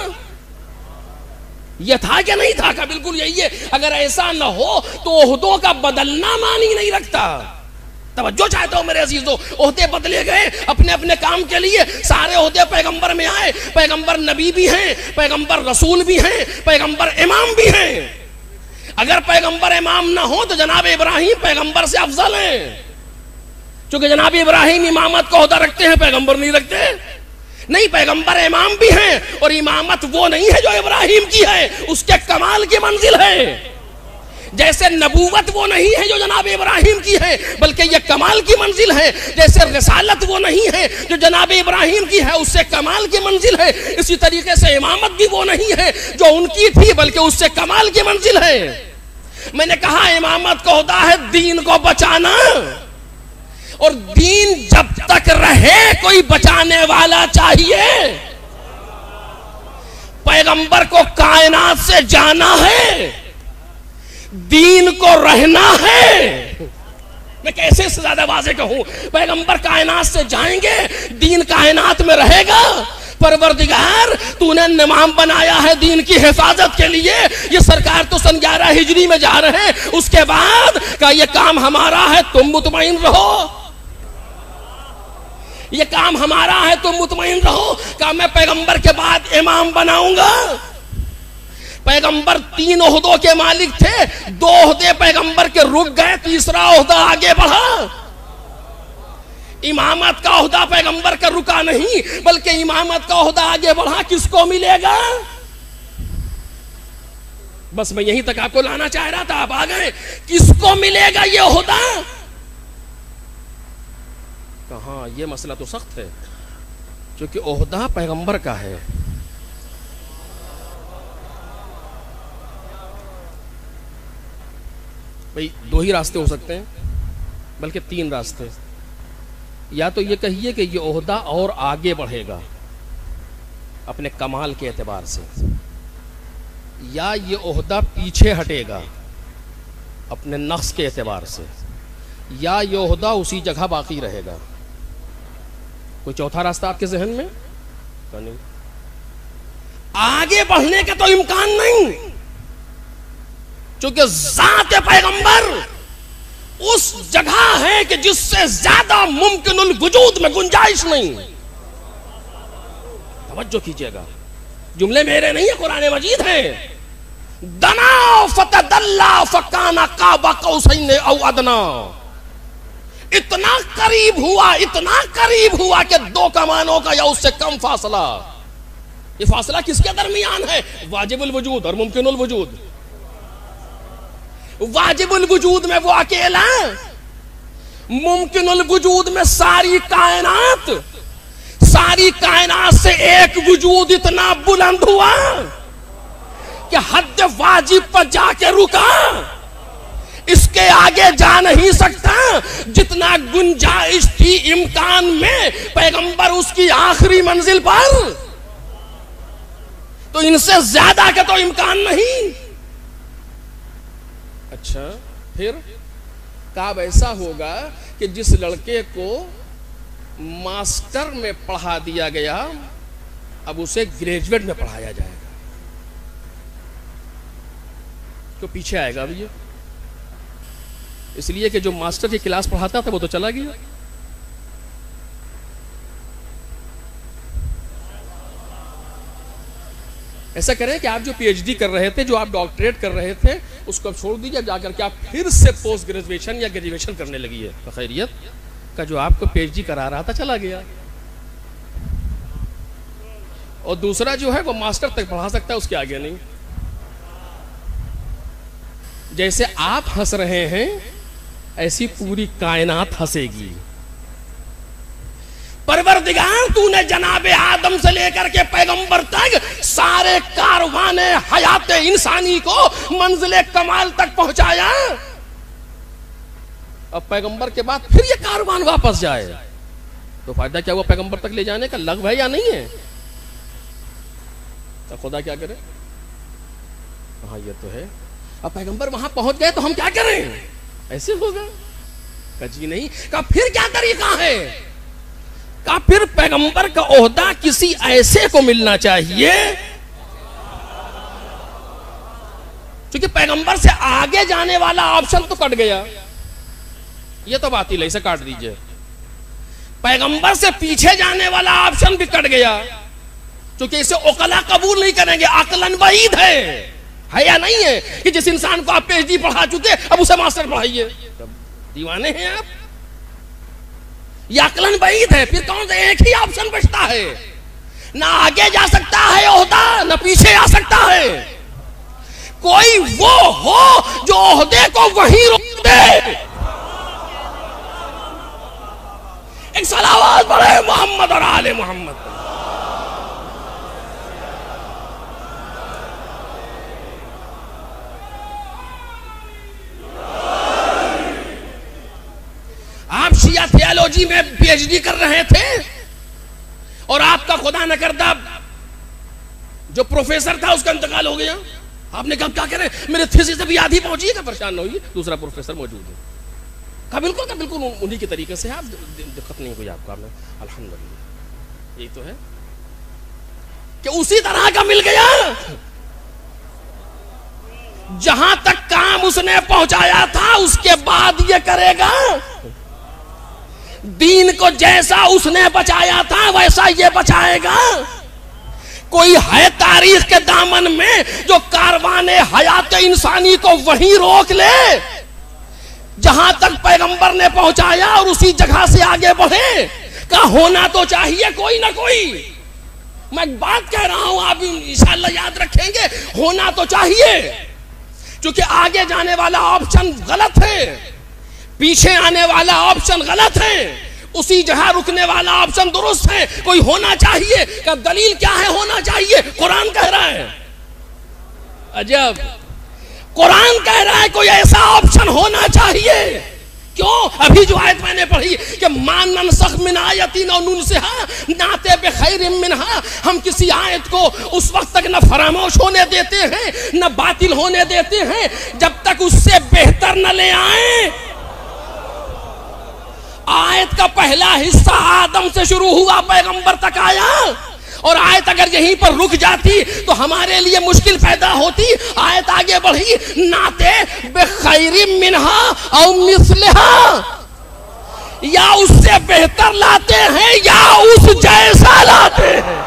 یہ تھا کہ نہیں تھا؟ کہ بالکل یہی ہے۔ اگر ایسا نہ ہو تو عہدوں کا بدلنا معنی نہیں رکھتا۔ توجہ چاہتا ہوں میرے عزیزو، عہدے بدلے گئے اپنے اپنے کام کے لیے، سارے عہدے پیغمبر میں آئے، پیغمبر نبی بھی ہیں، پیغمبر رسول بھی ہیں، پیغمبر امام بھی ہیں۔ اگر پیغمبر امام نہ ہو تو جناب ابراہیم پیغمبر سے افضل ہیں، چونکہ جناب ابراہیم امامت کا عہدہ رکھتے ہیں، پیغمبر نہیں رکھتے۔ نہیں، پیغمبر امام بھی ہیں، اور امامت وہ نہیں ہے جو ابراہیم کی ہے، اس کے کمال کی منزل ہے۔ جیسے نبوت وہ نہیں ہے جو جناب ابراہیم کی ہے، بلکہ یہ کمال کی منزل ہے۔ جیسے رسالت وہ نہیں ہے جو جناب ابراہیم کی ہے، اس سے کمال کی منزل ہے۔ اسی طریقے سے امامت بھی وہ نہیں ہے جو ان کی تھی، بلکہ اس سے کمال کی منزل ہے۔ میں نے کہا امامت کا عہدہ ہے دین کو بچانا، اور دین جب تک رہے کوئی بچانے والا چاہیے۔ پیغمبر کو کائنات سے جانا ہے، دین کو رہنا ہے۔ میں کیسے سے زیادہ واضح کہوں؟ پیغمبر کائنات سے جائیں گے، دین کائنات میں رہے گا۔ پروردگار تو نے امام بنایا ہے دین کی حفاظت کے لیے، یہ سرکار تو سن گیارہ ہجری میں جا رہے ہیں، اس کے بعد کہ یہ کام ہمارا ہے، تم مطمئن رہو، یہ کام ہمارا ہے، تم مطمئن رہو کہ میں پیغمبر کے بعد امام بناؤں گا۔ پیغمبر تین عہدوں کے مالک تھے، دو عہدے پیغمبر کے رک گئے، تیسرا عہدہ آگے بڑھا۔ امامت کا عہدہ پیغمبر کا رکا نہیں، بلکہ امامت کا عہدہ آگے بڑھا۔ کس کو ملے گا؟ بس میں یہیں تک آپ کو لانا چاہ رہا تھا، آپ آ گئے۔ کس کو ملے گا یہ عہدہ؟ کہاں یہ مسئلہ تو سخت ہے، کیونکہ عہدہ پیغمبر کا ہے۔ بھئی دو ہی راستے ہو سکتے ہیں، بلکہ تین راستے۔ یا تو یہ کہیے کہ یہ عہدہ اور آگے بڑھے گا اپنے کمال کے اعتبار سے، یا یہ عہدہ پیچھے ہٹے گا اپنے نقص کے اعتبار سے، یا یہ عہدہ اسی جگہ باقی رہے گا۔ کوئی چوتھا راستہ آپ کے ذہن میں؟ نہیں، آگے بڑھنے کا تو امکان نہیں، چونکہ ذات پیغمبر اس جگہ ہے کہ جس سے زیادہ ممکن الوجود میں گنجائش نہیں۔ توجہ کیجئے گا، جملے میرے نہیں ہیں، قرآن مجید ہیں۔ دنا فتدلا فکان قاب قوسین او ادنا، اتنا قریب ہوا، اتنا قریب ہوا کہ دو کمانوں کا یا اس سے کم فاصلہ۔ یہ فاصلہ کس کے درمیان ہے؟ واجب الوجود اور ممکن الوجود۔ واجب الوجود میں وہ اکیلا، ممکن الوجود میں ساری کائنات، ساری کائنات سے ایک وجود اتنا بلند ہوا کہ حد واجب پر جا کے رکا، اس کے آگے جا نہیں سکتا۔ جتنا گنجائش تھی امکان میں پیغمبر اس کی آخری منزل پر، تو ان سے زیادہ کا تو امکان نہیں۔ اچھا، پھر کاب ایسا ہوگا کہ جس لڑکے کو ماسٹر میں پڑھا دیا گیا اب اسے گریجویٹ میں پڑھایا جائے گا، تو پیچھے آئے گا اب یہ، اس لیے کہ جو ماسٹر کی کلاس پڑھاتا تھا وہ تو چلا گیا۔ ایسا کریں کہ آپ جو پی ایچ ڈی کر رہے تھے، جو آپ ڈاکٹریٹ کر رہے تھے، اس کو چھوڑ دیجئے، جا کر کے آپ پھر سے پوسٹ گریجویشن یا گریجویشن کرنے لگی ہے بخیریت کا۔ جو آپ کو پی ایچ ڈی کرا رہا تھا چلا گیا، اور دوسرا جو ہے وہ ماسٹر تک پڑھا سکتا ہے، اس کے آگے نہیں۔ جیسے آپ ہنس رہے ہیں ایسی پوری کائنات ہنسے گی۔ پروردگار تو نے جناب آدم سے لے کر کے پیغمبر تک سارے کاروان حیات انسانی کو منزل کمال تک پہنچایا، اب پیغمبر کے بعد پھر یہ کاروان واپس جائے تو فائدہ کیا ہوا؟ پیغمبر تک لے جانے کا لغو ہے یا نہیں ہے؟ تو خدا کیا کرے؟ ہاں یہ تو ہے. اب پیغمبر وہاں پہنچ گئے تو ہم کیا کریں؟ ایسے ہوگا؟ کہا جی نہیں. کہا پھر کیا طریقہ ہے؟ کہا پھر پیغمبر کا عہدہ کسی ایسے کو ملنا چاہیے، کیونکہ پیغمبر سے آگے جانے والا آپشن تو کٹ گیا، یہ تو باطل ہے، اسے کاٹ دیجئے. پیغمبر سے پیچھے جانے والا آپشن بھی کٹ گیا، کیونکہ اسے عقلا قبول نہیں کریں گے. عقلاً بعید ہے، ہے یا نہیں ہے کہ جس انسان کو آپ پی ایچ ڈی پڑھا چکے اب اسے ماسٹر پڑھائیے؟ دیوانے ہیں آپ؟ یہ عقلاً بعید ہے. پھر کون سے ایک ہی آپشن بچتا ہے، نہ آگے جا سکتا ہے عہدہ، نہ پیچھے آ سکتا ہے. کوئی وہ ہو جو عہدے کو وہیں روک دے. ایک صلوات پڑھے محمد اور آل محمد. آپ شیعہ تھیالوجی میں پی ایچ ڈی کر رہے تھے اور آپ کا خدا نہ کردہ جو پروفیسر تھا اس کا انتقال ہو گیا. آپ نے کہا کیا کریں؟ میرے تھیسس ابھی آدھی پہنچی ہے، کہ پریشان نہ ہوئی، دوسرا پروفیسر موجود ہے. کہا بالکل کہا بالکل انہی کے طریقے سے، آپ دقت نہیں ہوئی آپ کو. آپ نے الحمدللہ یہی تو ہے کہ اسی طرح کا مل گیا. جہاں تک کام اس نے پہنچایا تھا اس کے بعد یہ کرے گا. دین کو جیسا اس نے بچایا تھا ویسا یہ بچائے گا. کوئی ہے تاریخ کے دامن میں جو کاروان حیات انسانی کو وہیں روک لے جہاں تک پیغمبر نے پہنچایا اور اسی جگہ سے آگے بڑھے؟ کہ ہونا تو چاہیے کوئی نہ کوئی. میں ایک بات کہہ رہا ہوں، آپ انشاءاللہ یاد رکھیں گے، ہونا تو چاہیے، کیونکہ آگے جانے والا آپشن غلط ہے، پیچھے آنے والا آپشن غلط ہے، اسی جگہ رکنے والا آپشن درست ہے. کوئی ہونا چاہیے. کہ دلیل کیا ہے ہونا چاہیے؟ قرآن کہہ رہا ہے. عجب، قرآن کہہ رہا ہے کوئی ایسا آپشن ہونا چاہیے. کیوں؟ ابھی جو آیت میں نے پڑھی کہ مان ننسخ من آیتین او ننسہا ناتے بخیر منہا، ہم کسی آیت کو اس وقت تک نہ فراموش ہونے دیتے ہیں نہ باطل ہونے دیتے ہیں جب تک اس سے بہتر نہ لے آئیں. آیت کا پہلا حصہ آدم سے شروع ہوا پیغمبر تک آیا، اور آیت اگر یہیں پر رک جاتی تو ہمارے لیے مشکل پیدا ہوتی. آیت آگے بڑھی ناتے بخیر منہا او مثلہا، یا اس سے بہتر لاتے ہیں یا اس جیسا لاتے ہیں.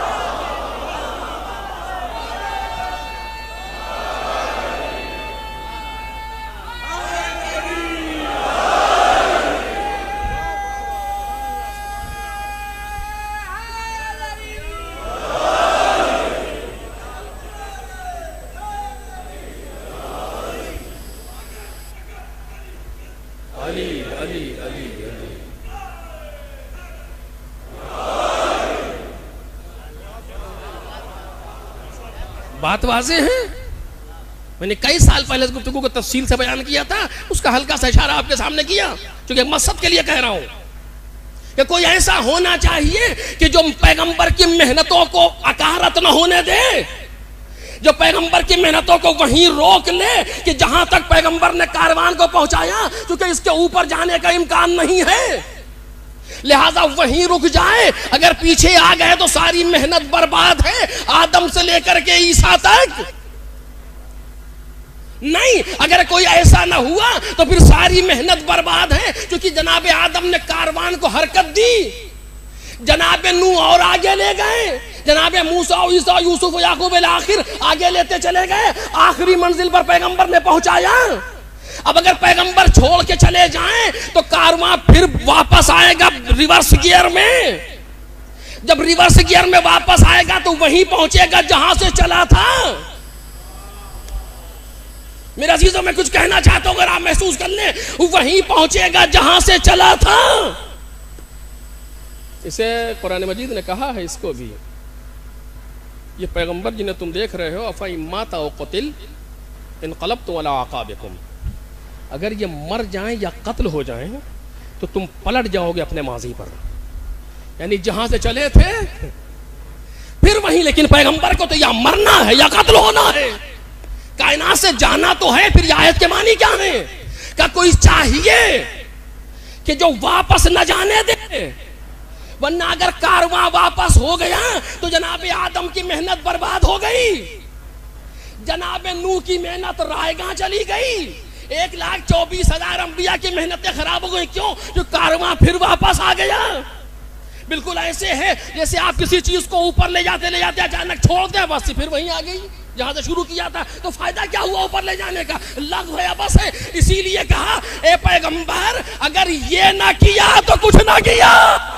بات واضح ہے. میں نے کئی سال پہلے اس گفتگو کو تفصیل سے بیان کیا تھا، اس کا ہلکا سا اشارہ آپ کے سامنے کیا، چونکہ مقصد کے لیے کہہ رہا ہوں کہ کوئی ایسا ہونا چاہیے کہ جو پیغمبر کی محنتوں کو اکارت نہ ہونے دے، جو پیغمبر کی محنتوں کو وہیں روک لے کہ جہاں تک پیغمبر نے کاروان کو پہنچایا، کیونکہ اس کے اوپر جانے کا امکان نہیں ہے، لہذا وہیں رک جائے. اگر پیچھے آ گئے تو ساری محنت برباد ہے، آدم سے لے کر کے عیسیٰ تک. نہیں، اگر کوئی ایسا نہ ہوا تو پھر ساری محنت برباد ہے، کیونکہ جناب آدم نے کاروان کو حرکت دی، جناب نوح اور آگے لے گئے، جناب موسیٰ عیسیٰ یوسف یعقوب الآخر آگے لیتے چلے گئے، آخری منزل پر پیغمبر نے پہنچایا. اب اگر پیغمبر چھوڑ کے چلے جائیں تو کارواں پھر واپس آئے گا ریورس گیئر میں. جب ریورس گیئر میں واپس آئے گا تو وہیں پہنچے گا جہاں سے چلا تھا. میرے عزیزوں میں کچھ کہنا چاہتا ہوں، اگر آپ محسوس کر لیں، وہیں پہنچے گا جہاں سے چلا تھا. اسے قرآن مجید نے کہا ہے، اس کو بھی، یہ پیغمبر جنہیں تم دیکھ رہے ہو، أَفَإِن مَاتَ أَوْ قُتِلَ انقلبتم علی اعقابکم، اگر یہ مر جائیں یا قتل ہو جائیں تو تم پلٹ جاؤ گے اپنے ماضی پر، یعنی جہاں سے چلے تھے پھر وہیں، لیکن پیغمبر کو تو یا مرنا ہے یا قتل ہونا ہے، کائنات سے جانا تو ہے۔ پھر یہ آیت کے معنی کیا ہے؟ کہ کوئی چاہیے کہ جو واپس نہ جانے دے، ورنہ اگر کارواں واپس ہو گیا تو جناب آدم کی محنت برباد ہو گئی، جناب نوح کی محنت رائے گاں چلی گئی، ایک لاکھ چوبیس ہزار انبیاء کی محنتیں خراب ہو گئی۔ کیوں؟ جو کارواں پھر واپس آ گیا۔ بالکل ایسے ہے جیسے آپ کسی چیز کو اوپر لے جاتے لے جاتے اچانک چھوڑ دیں، بس پھر وہیں آ گئی جہاں سے شروع کیا تھا، تو فائدہ کیا ہوا اوپر لے جانے کا؟ لغو ہے، بس ہے۔ اسی لیے کہا اے پیغمبر اگر یہ نہ کیا تو کچھ نہ کیا۔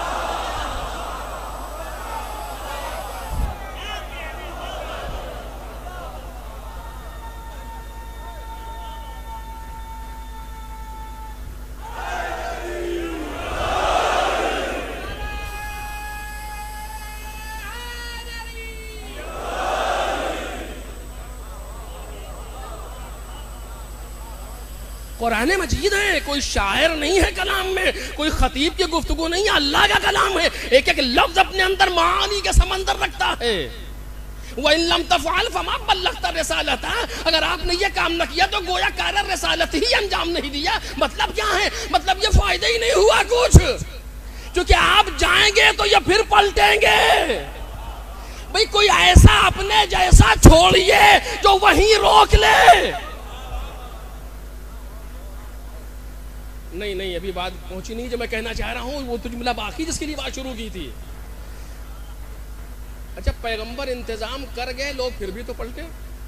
قرآن مجید ہے، کوئی شاعر نہیں ہے کلام میں، کوئی خطیب کی گفتگو نہیں ہے، اللہ کا کلام ہے۔ ایک ایک لفظ اپنے اندر معانی کے سمندر رکھتا ہے۔ وَإِن لَمْ تَفْعَلْ فَمَا بَلَّغْتَ رِسَالَتَهُ، اگر آپ نے یہ کام نہ کیا تو گویا کار رسالت ہی انجام نہیں دیا۔ مطلب کیا ہے؟ مطلب یہ فائدہ ہی نہیں ہوا کچھ، کیونکہ آپ جائیں گے تو یہ پھر پلٹیں گے۔ بھئی کوئی ایسا اپنے جیسا چھوڑیے جو وہیں روک لے۔ نہیں نہیں ابھی بات پہنچی نہیں جو میں کہنا چاہ رہا ہوں، وہ تو جملہ باقی جس کے لیے بات شروع کی تھی۔ اچھا پیغمبر انتظام کر گئے، لوگ پھر بھی تو پلٹے،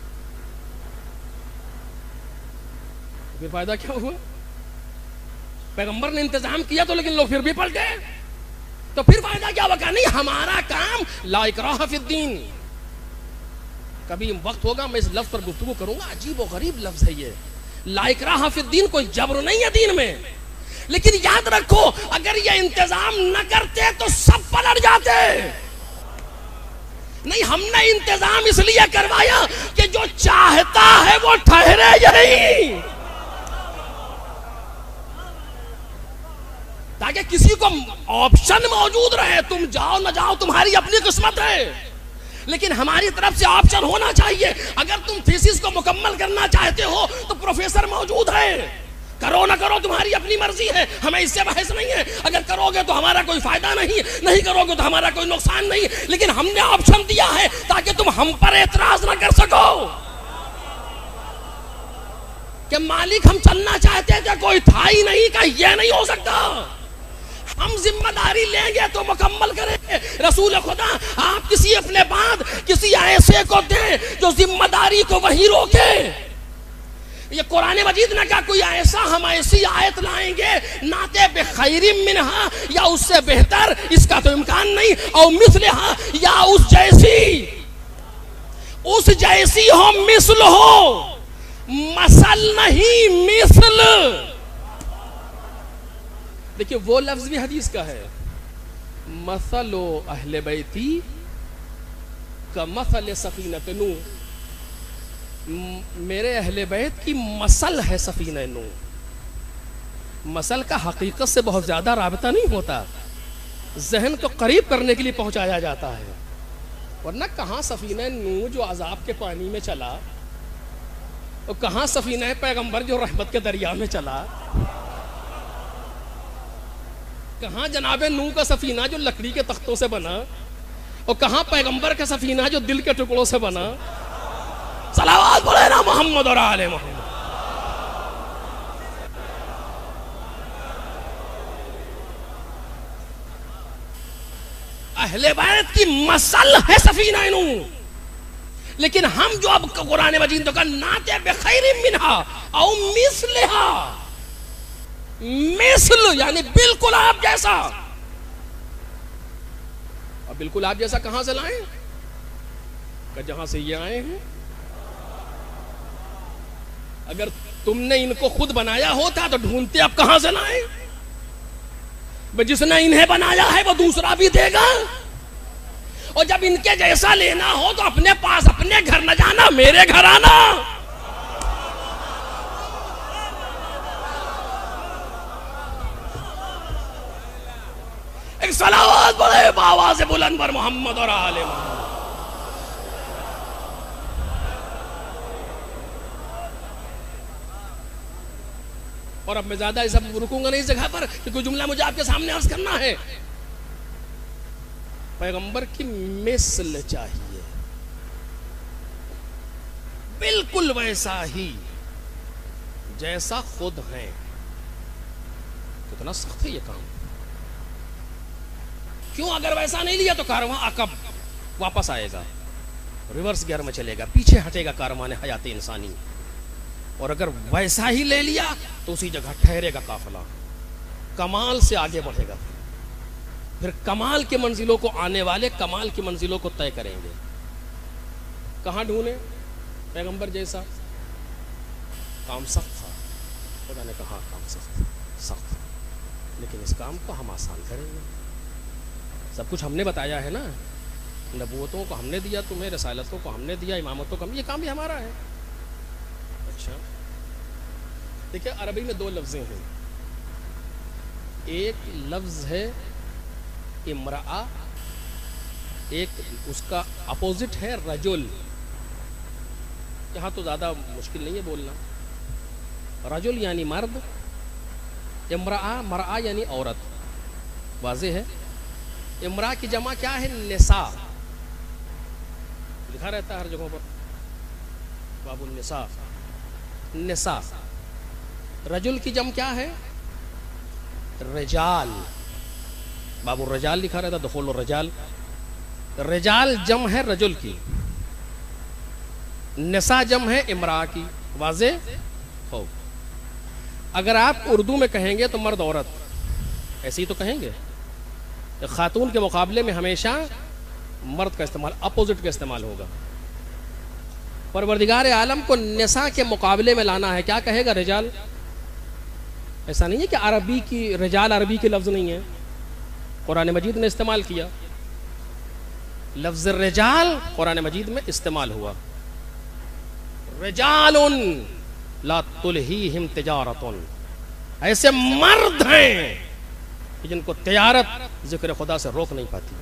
پھر فائدہ کیا ہوا؟ پیغمبر نے انتظام کیا تو لیکن لوگ پھر بھی پلٹے، تو پھر فائدہ کیا ہوا؟ کہ نہیں ہمارا کام لا اکراہ فی الدین۔ کبھی وقت ہوگا میں اس لفظ پر گفتگو کروں گا، عجیب و غریب لفظ ہے یہ، لا اکراہ فی الدین۔ کوئی جبر نہیں ہے دین میں، لیکن یاد رکھو اگر یہ انتظام نہ کرتے تو سب پلٹ جاتے۔ نہیں، ہم نے انتظام اس لیے کروایا کہ جو چاہتا ہے وہ ٹھہرے یہی، تاکہ کسی کو آپشن موجود رہے، تم جاؤ نہ جاؤ تمہاری اپنی قسمت ہے، لیکن ہماری طرف سے آپشن ہونا چاہیے۔ اگر تم تھیسس کو مکمل کرنا چاہتے ہو تو پروفیسر موجود ہے، کرو نہ کرو تمہاری اپنی مرضی ہے، ہمیں اس سے بحث نہیں ہے۔ اگر کرو گے تو ہمارا کوئی فائدہ نہیں، نہیں کرو گے تو ہمارا کوئی نقصان نہیں، لیکن ہم نے آپشن دیا ہے تاکہ تم ہم پر اعتراض نہ کر سکو کہ مالک ہم چلنا چاہتے تھے کوئی تھا ہی نہیں، کہ یہ نہیں ہو سکتا، ہم ذمہ داری لیں گے تو مکمل کریں گے۔ رسول خدا آپ کسی اپنے بعد کسی ایسے کو دیں جو ذمہ داری کو وہیں روکے۔ یہ قرآن مجید نے کہا کوئی ایسا ہم ایسی آیت لائیں گے ناتے بخیر منہا، یا اس سے بہتر، اس کا تو امکان نہیں، او مثلہا، یا اس جیسی، اس جیسی ہو، مثل ہو، مثل نہیں مثل۔ دیکھیں وہ لفظ بھی حدیث کا ہے، مثل اہل بیتی کمثل سفینۃ نوح، میرے اہل بیت کی مثل ہے سفینہ نوح۔ مثل کا حقیقت سے بہت زیادہ رابطہ نہیں ہوتا، ذہن کو قریب کرنے کے لیے پہنچایا جاتا ہے، ورنہ کہاں سفینہ نوح جو عذاب کے پانی میں چلا، اور کہاں سفینہ پیغمبر جو رحمت کے دریا میں چلا، کہاں جناب نوح کا سفینہ جو لکڑی کے تختوں سے بنا، اور کہاں پیغمبر کا سفینہ جو دل کے ٹکڑوں سے بنا۔ صلوات پڑھے نا محمد اور آل محمد۔ اہل بیت کی مثل ہے سفینہ نوح، لیکن ہم جو اب قرآن مجید کا ناتے بخیر منہا او مثلہا، مثل یعنی بالکل آپ جیسا، اب بالکل آپ جیسا کہاں سے لائیں؟ کہ جہاں سے یہ آئے ہیں۔ اگر تم نے ان کو خود بنایا ہوتا تو ڈھونڈتے اب کہاں سے لائیں؟ جس نے انہیں بنایا ہے وہ دوسرا بھی دے گا، اور جب ان کے جیسا لینا ہو تو اپنے پاس اپنے گھر نہ جانا، میرے گھر آنا۔ ایک صلوات پڑھے بآواز بلند پر محمد اور آل محمد۔ اور اب میں زیادہ اس اب رکوں گا نہیں اس جگہ پر کہ کوئی جملہ مجھے آپ کے سامنے عرض کرنا ہے. پیغمبر کی مثل چاہیے، بالکل ویسا ہی جیسا خود ہیں. کتنا سخت ہے یہ کام. کیوں؟ اگر ویسا نہیں لیا تو کارواں عقب واپس آئے گا، ریورس گیئر میں چلے گا، پیچھے ہٹے گا کاروان حیات انسانی. اور اگر ویسا ہی لے لیا تو اسی جگہ ٹھہرے گا قافلہ، کمال سے آگے بڑھے گا. پھر کمال کی منزلوں کو آنے والے کمال کی منزلوں کو طے کریں گے. کہاں ڈھونڈے؟ پیغمبر جیسا. کام سخت تھا، خدا نے کہا کام سخت سخت لیکن اس کام کو ہم آسان کریں گے. سب کچھ ہم نے بتایا ہے نا، نبوتوں کو ہم نے دیا تمہیں، رسالتوں کو ہم نے دیا، امامتوں کو ہم، یہ کام بھی ہمارا ہے. اچھا دیکھیں، عربی میں دو لفظیں ہیں. ایک لفظ ہے امرأہ، ایک اس کا اپوزٹ ہے رجل. یہاں تو زیادہ مشکل نہیں ہے بولنا. رجل یعنی مرد، امرأہ مرأہ یعنی عورت. واضح ہے. امرأہ کی جمع کیا ہے؟ نساء. لکھا رہتا ہے ہر جگہوں پر باب النساء، نساء. رجل کی جمع کیا ہے؟ رجال. باب الرجال لکھا رہتا، دخول الرجال. رجال جمع ہے رجل کی، نساء جمع ہے امرأہ کی. واضح ہو. اگر آپ اردو میں کہیں گے تو مرد عورت ایسے ہی تو کہیں گے. خاتون کے مقابلے میں ہمیشہ مرد کا استعمال، اپوزٹ کا استعمال ہوگا. پروردگار عالم کو نساء کے مقابلے میں لانا ہے، کیا کہے گا؟ رجال. ایسا نہیں ہے کہ عربی کی رجال عربی کے لفظ نہیں ہے، قرآن مجید نے استعمال کیا. لفظ رجال قرآن مجید میں استعمال ہوا. رجال لا تلہیہم تجارت، ایسے مرد ہیں جن کو تجارت ذکر خدا سے روک نہیں پاتی.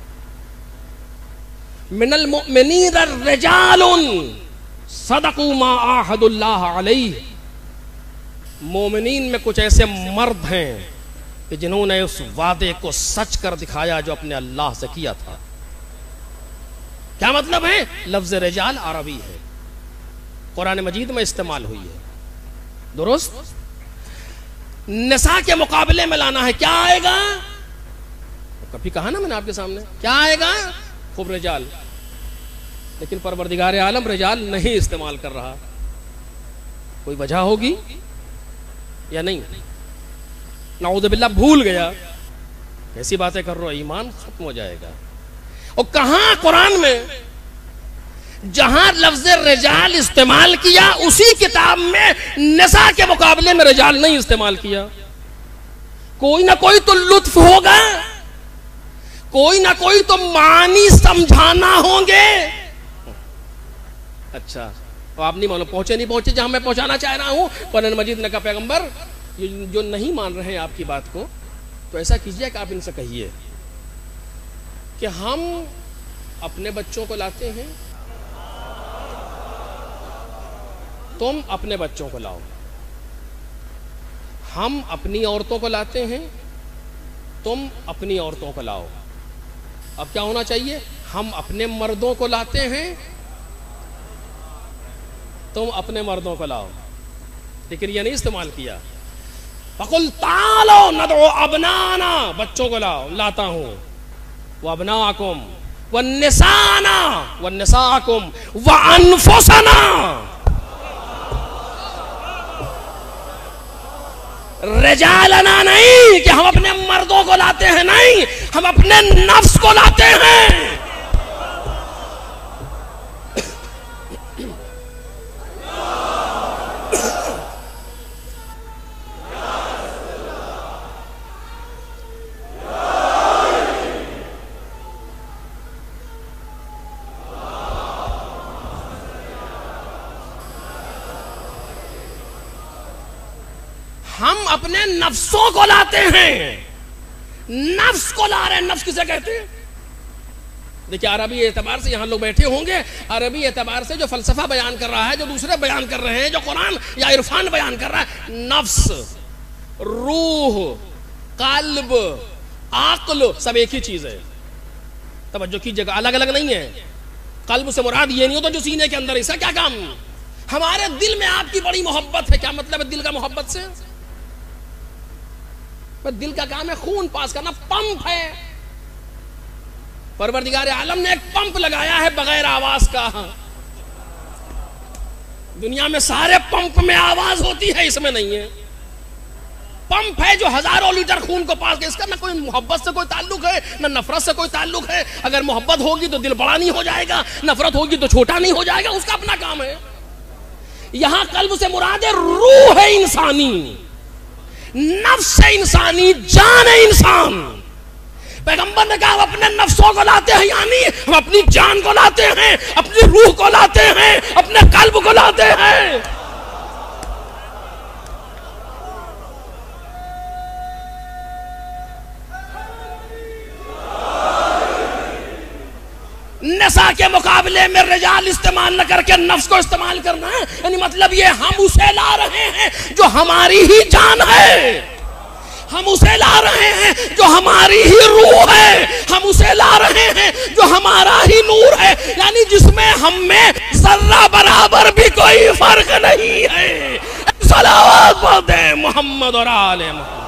من المؤمنین الرجال صدقوا ما عاہدوا اللہ علیہ. مومنین میں کچھ ایسے مرد ہیں کہ جنہوں نے اس وعدے کو سچ کر دکھایا جو اپنے اللہ سے کیا تھا. کیا مطلب ہے؟ لفظ رجال عربی ہے، قرآن مجید میں استعمال ہوئی ہے. درست. نساء کے مقابلے میں لانا ہے، کیا آئے گا؟ کبھی کہا نا میں نے آپ کے سامنے، کیا آئے گا؟ خوب رجال. لیکن پروردگار عالم رجال نہیں استعمال کر رہا. کوئی وجہ ہوگی یا نہیں؟ نعوذ باللہ بھول گیا. ایسی باتیں کر رہا، ایمان ختم ہو جائے گا. اور کہاں قرآن میں جہاں لفظ رجال استعمال کیا اسی کتاب میں نساء کے مقابلے میں رجال نہیں استعمال کیا. کوئی نہ کوئی تو لطف ہوگا، کوئی نہ کوئی تو معنی سمجھانا ہوں گے. اچھا تو آپ نہیں معلوم پہنچے نہیں پہنچے جہاں میں پہنچانا چاہ رہا ہوں. قرآن مجید نے کہا پیغمبر جو نہیں مان رہے ہیں آپ کی بات کو تو ایسا کیجئے کہ آپ ان سے کہیے کہ ہم اپنے بچوں کو لاتے ہیں، تم اپنے بچوں کو لاؤ. ہم اپنی عورتوں کو لاتے ہیں، تم اپنی عورتوں کو لاؤ. اب کیا ہونا چاہیے؟ ہم اپنے مردوں کو لاتے ہیں، تم اپنے مردوں کو لاؤ. لیکن یہ نہیں استعمال کیا. فَقُلْ تَعَالَوْا نَدْعُ أَبْنَاءَنَا، بچوں کو لاؤ، لاتا ہوں. وَأَبْنَاءَكُمْ وَالنِّسَاءَنَا وَالنِّسَاءَكُمْ وَأَنفُسَنَا. رجالنا نہیں کہ ہم اپنے مردوں کو لاتے ہیں، نہیں، ہم اپنے نفس کو لاتے ہیں. ہم اپنے نفسوں کو لاتے ہیں. نفس کو لا رہے ہیں. نفس کسے کہتے ہیں؟ دیکھیں عربی اعتبار سے یہاں لوگ بیٹھے ہوں گے، عربی اعتبار سے جو فلسفہ بیان کر رہا ہے، جو دوسرے بیان کر رہے ہیں، جو قرآن یا عرفان بیان کر رہا ہے، نفس، روح، قلب، عقل سب ایک ہی چیز ہے. توجہ کیجیے گا، الگ الگ نہیں ہے. قلب سے مراد یہ نہیں ہوتا جو سینے کے اندر، اس کا کیا کام؟ ہمارے دل میں آپ کی بڑی محبت ہے. کیا مطلب ہے دل کا محبت سے؟ دل کا کام ہے خون پاس کرنا، پمپ ہے. پروردگار عالم نے ایک پمپ لگایا ہے بغیر آواز کا. دنیا میں سارے پمپ میں آواز ہوتی ہے، اس میں نہیں ہے. پمپ ہے جو ہزاروں لیٹر خون کو پاس کر، اس کا نہ کوئی محبت سے کوئی تعلق ہے، نہ نفرت سے کوئی تعلق ہے. اگر محبت ہوگی تو دل بڑا نہیں ہو جائے گا، نفرت ہوگی تو چھوٹا نہیں ہو جائے گا، اس کا اپنا کام ہے. یہاں قلب سے مراد ہے روح ہے انسانی، نفس ہے انسانی، جان ہے انسان. پیغمبر نے کہا ہم اپنے نفسوں کو لاتے ہیں، یعنی ہم اپنی جان کو لاتے ہیں، اپنی روح کو لاتے ہیں، اپنے قلب کو لاتے ہیں. نساء کے مقابلے میں رجال استعمال نہ کر کے نفس کو استعمال کرنا ہے. یعنی مطلب یہ ہم اسے لا رہے ہیں جو ہماری ہی جان ہے، ہم اسے لا رہے ہیں جو ہماری ہی روح ہے، ہم اسے لا رہے ہیں جو ہمارا ہی نور ہے، یعنی جس میں ہم میں ذرہ برابر بھی کوئی فرق نہیں ہے. صلوات پڑھتے ہیں محمد اور آل محمد.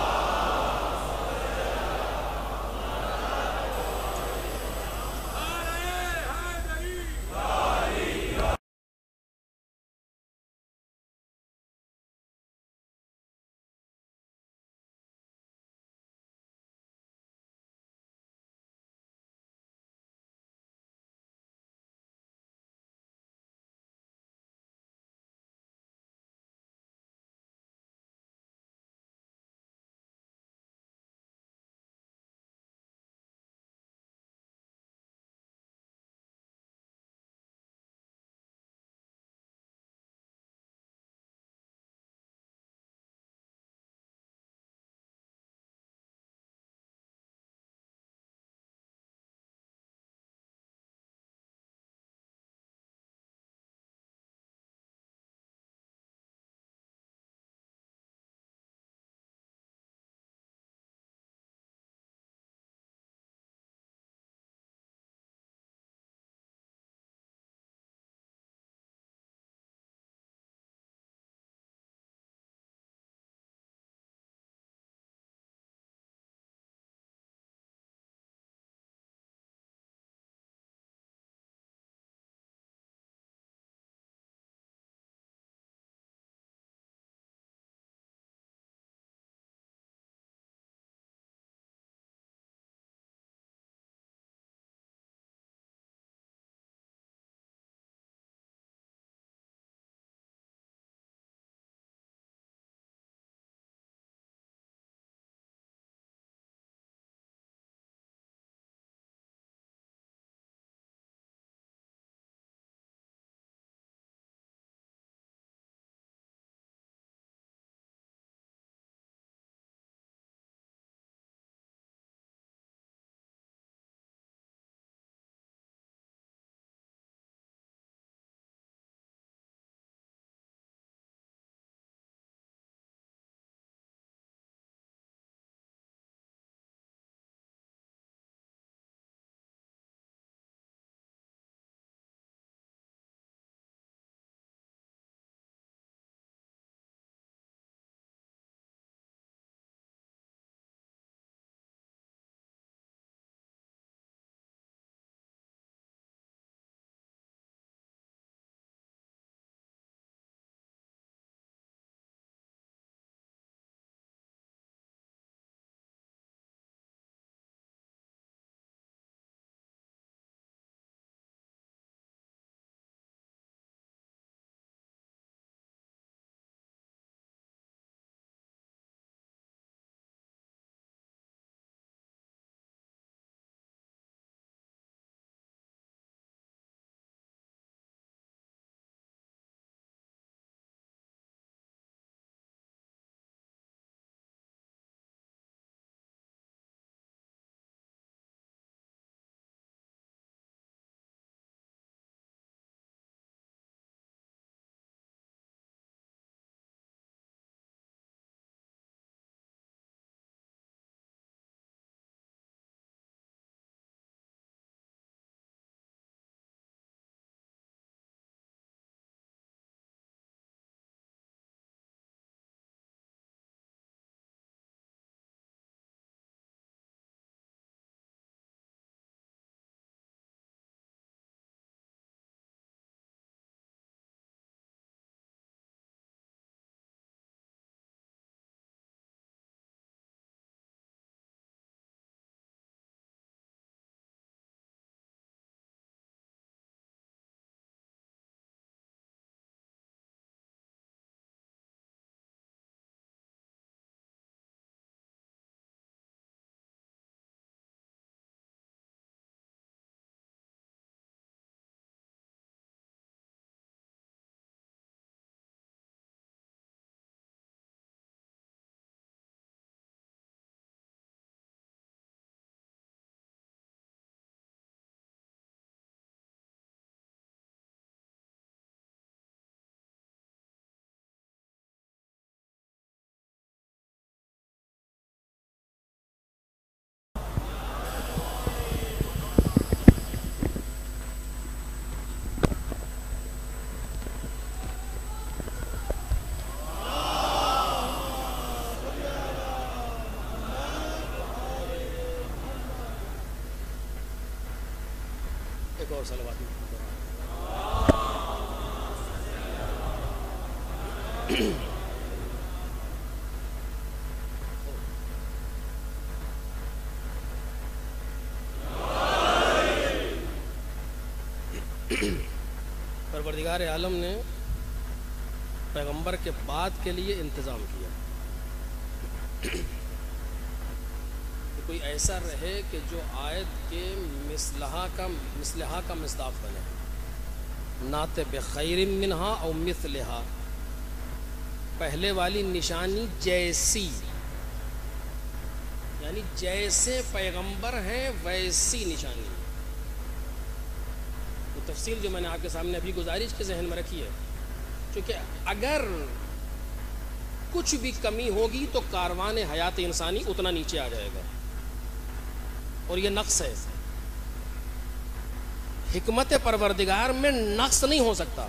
اور صلوات پروردگار عالم نے پیغمبر کے بعد کے لیے انتظام کیا کہ کوئی ایسا رہے کہ جو آیت کے مثلہا کا مثلہا کا مصداق بنے، نعت بخیر منہا او مثلہا، پہلے والی نشانی جیسی، یعنی جیسے پیغمبر ہیں ویسی نشانی۔ وہ تفصیل جو میں نے آپ کے سامنے ابھی گزارش کے ذہن میں رکھی ہے، کیونکہ اگر کچھ بھی کمی ہوگی تو کاروان حیات انسانی اتنا نیچے آ جائے گا، اور یہ نقص ہے۔ حکمت پروردگار میں نقص نہیں ہو سکتا۔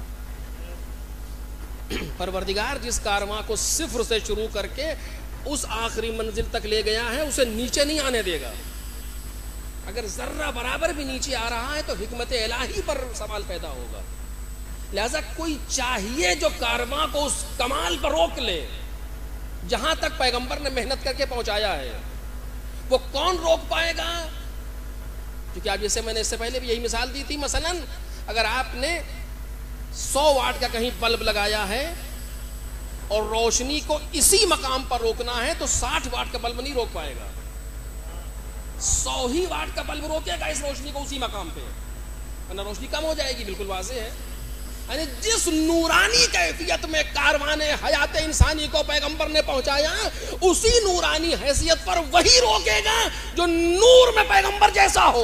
پروردگار جس کارواں کو صفر سے شروع کر کے اس آخری منزل تک لے گیا ہے اسے نیچے نہیں آنے دے گا۔ اگر ذرہ برابر بھی نیچے آ رہا ہے تو حکمت الہی پر سوال پیدا ہوگا۔ لہذا کوئی چاہیے جو کارواں کو اس کمال پر روک لے جہاں تک پیغمبر نے محنت کر کے پہنچایا ہے۔ وہ کون روک پائے گا؟ کیونکہ اب جیسے میں نے اس سے پہلے بھی یہی مثال دی تھی، مثلا اگر آپ نے سو واٹ کا کہیں بلب لگایا ہے اور روشنی کو اسی مقام پر روکنا ہے تو ساٹھ واٹ کا بلب نہیں روک پائے گا، سو ہی واٹ کا بلب روکے گا اس روشنی کو اسی مقام پہ، ورنہ روشنی کم ہو جائے گی۔ بالکل واضح ہے، یعنی جس نورانی کیفیت میں کاروان حیات انسانی کو پیغمبر نے پہنچایا اسی نورانی حیثیت پر وہی روکے گا جو نور میں پیغمبر جیسا ہو،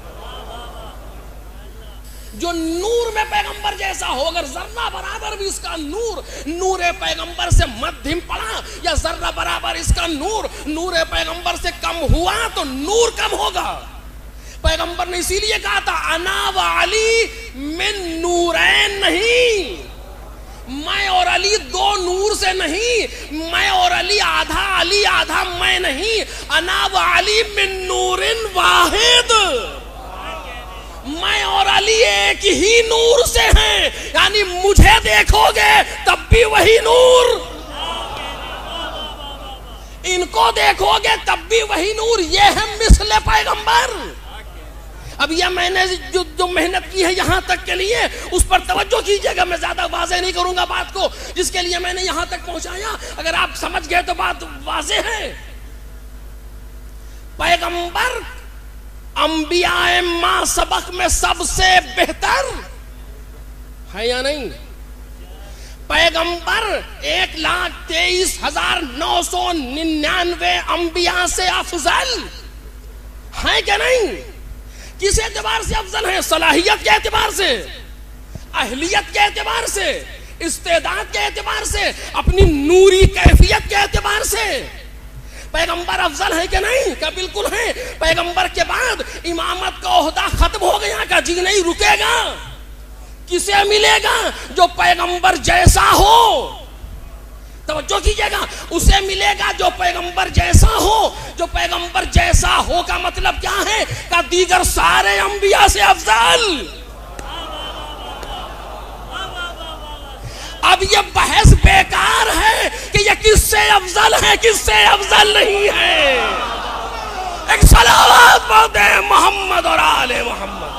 جو نور میں پیغمبر جیسا ہو۔ اگر ذرہ برابر بھی اس کا نور نور پیغمبر سے مدھم پڑا یا ذرہ برابر اس کا نور نور پیغمبر سے کم ہوا تو نور کم ہوگا۔ پیغمبر نے اسی لیے کہا تھا انا و علی من نورین نہیں، میں اور علی دو نور سے نہیں، میں اور علی آدھا علی آدھا میں نہیں، انا و علی من نور واحد، میں اور علی ایک ہی نور سے ہیں، یعنی مجھے دیکھو گے تب بھی وہی نور، ان کو دیکھو گے تب بھی وہی نور۔ یہ ہے مثل پیغمبر۔ اب یہ میں نے جو, جو محنت کی ہے یہاں تک کے لیے اس پر توجہ کیجئے گا، میں زیادہ واضح نہیں کروں گا بات کو، جس کے لیے میں نے یہاں تک پہنچایا۔ اگر آپ سمجھ گئے تو بات واضح ہے۔ پیغمبر انبیاء ما سبق میں سب سے بہتر ہے یا نہیں؟ پیغمبر ایک لاکھ تیئیس ہزار نو سو ننانوے انبیاء سے افضل ہے کہ نہیں؟ کس اعتبار سے افضل ہیں؟ صلاحیت کے اعتبار سے، اہلیت کے اعتبار سے، استعداد کے اعتبار سے، اپنی نوری کیفیت کے اعتبار سے پیغمبر افضل ہے کہ نہیں؟ کہ بالکل ہے۔ پیغمبر کے بعد امامت کا عہدہ ختم ہو گیا، کہ جی نہیں رکے گا۔ کسے ملے گا؟ جو پیغمبر جیسا ہو، توجہ کیجئے گا، اسے ملے گا جو پیغمبر جیسا ہو۔ جو پیغمبر جیسا ہو کا مطلب کیا ہے؟ کہ دیگر سارے انبیاء سے افضل۔ اب یہ بحث بیکار ہے کہ یہ کس سے افضل ہے کس سے افضل نہیں ہے۔ ایک صلوات پڑھتے محمد اور آل محمد۔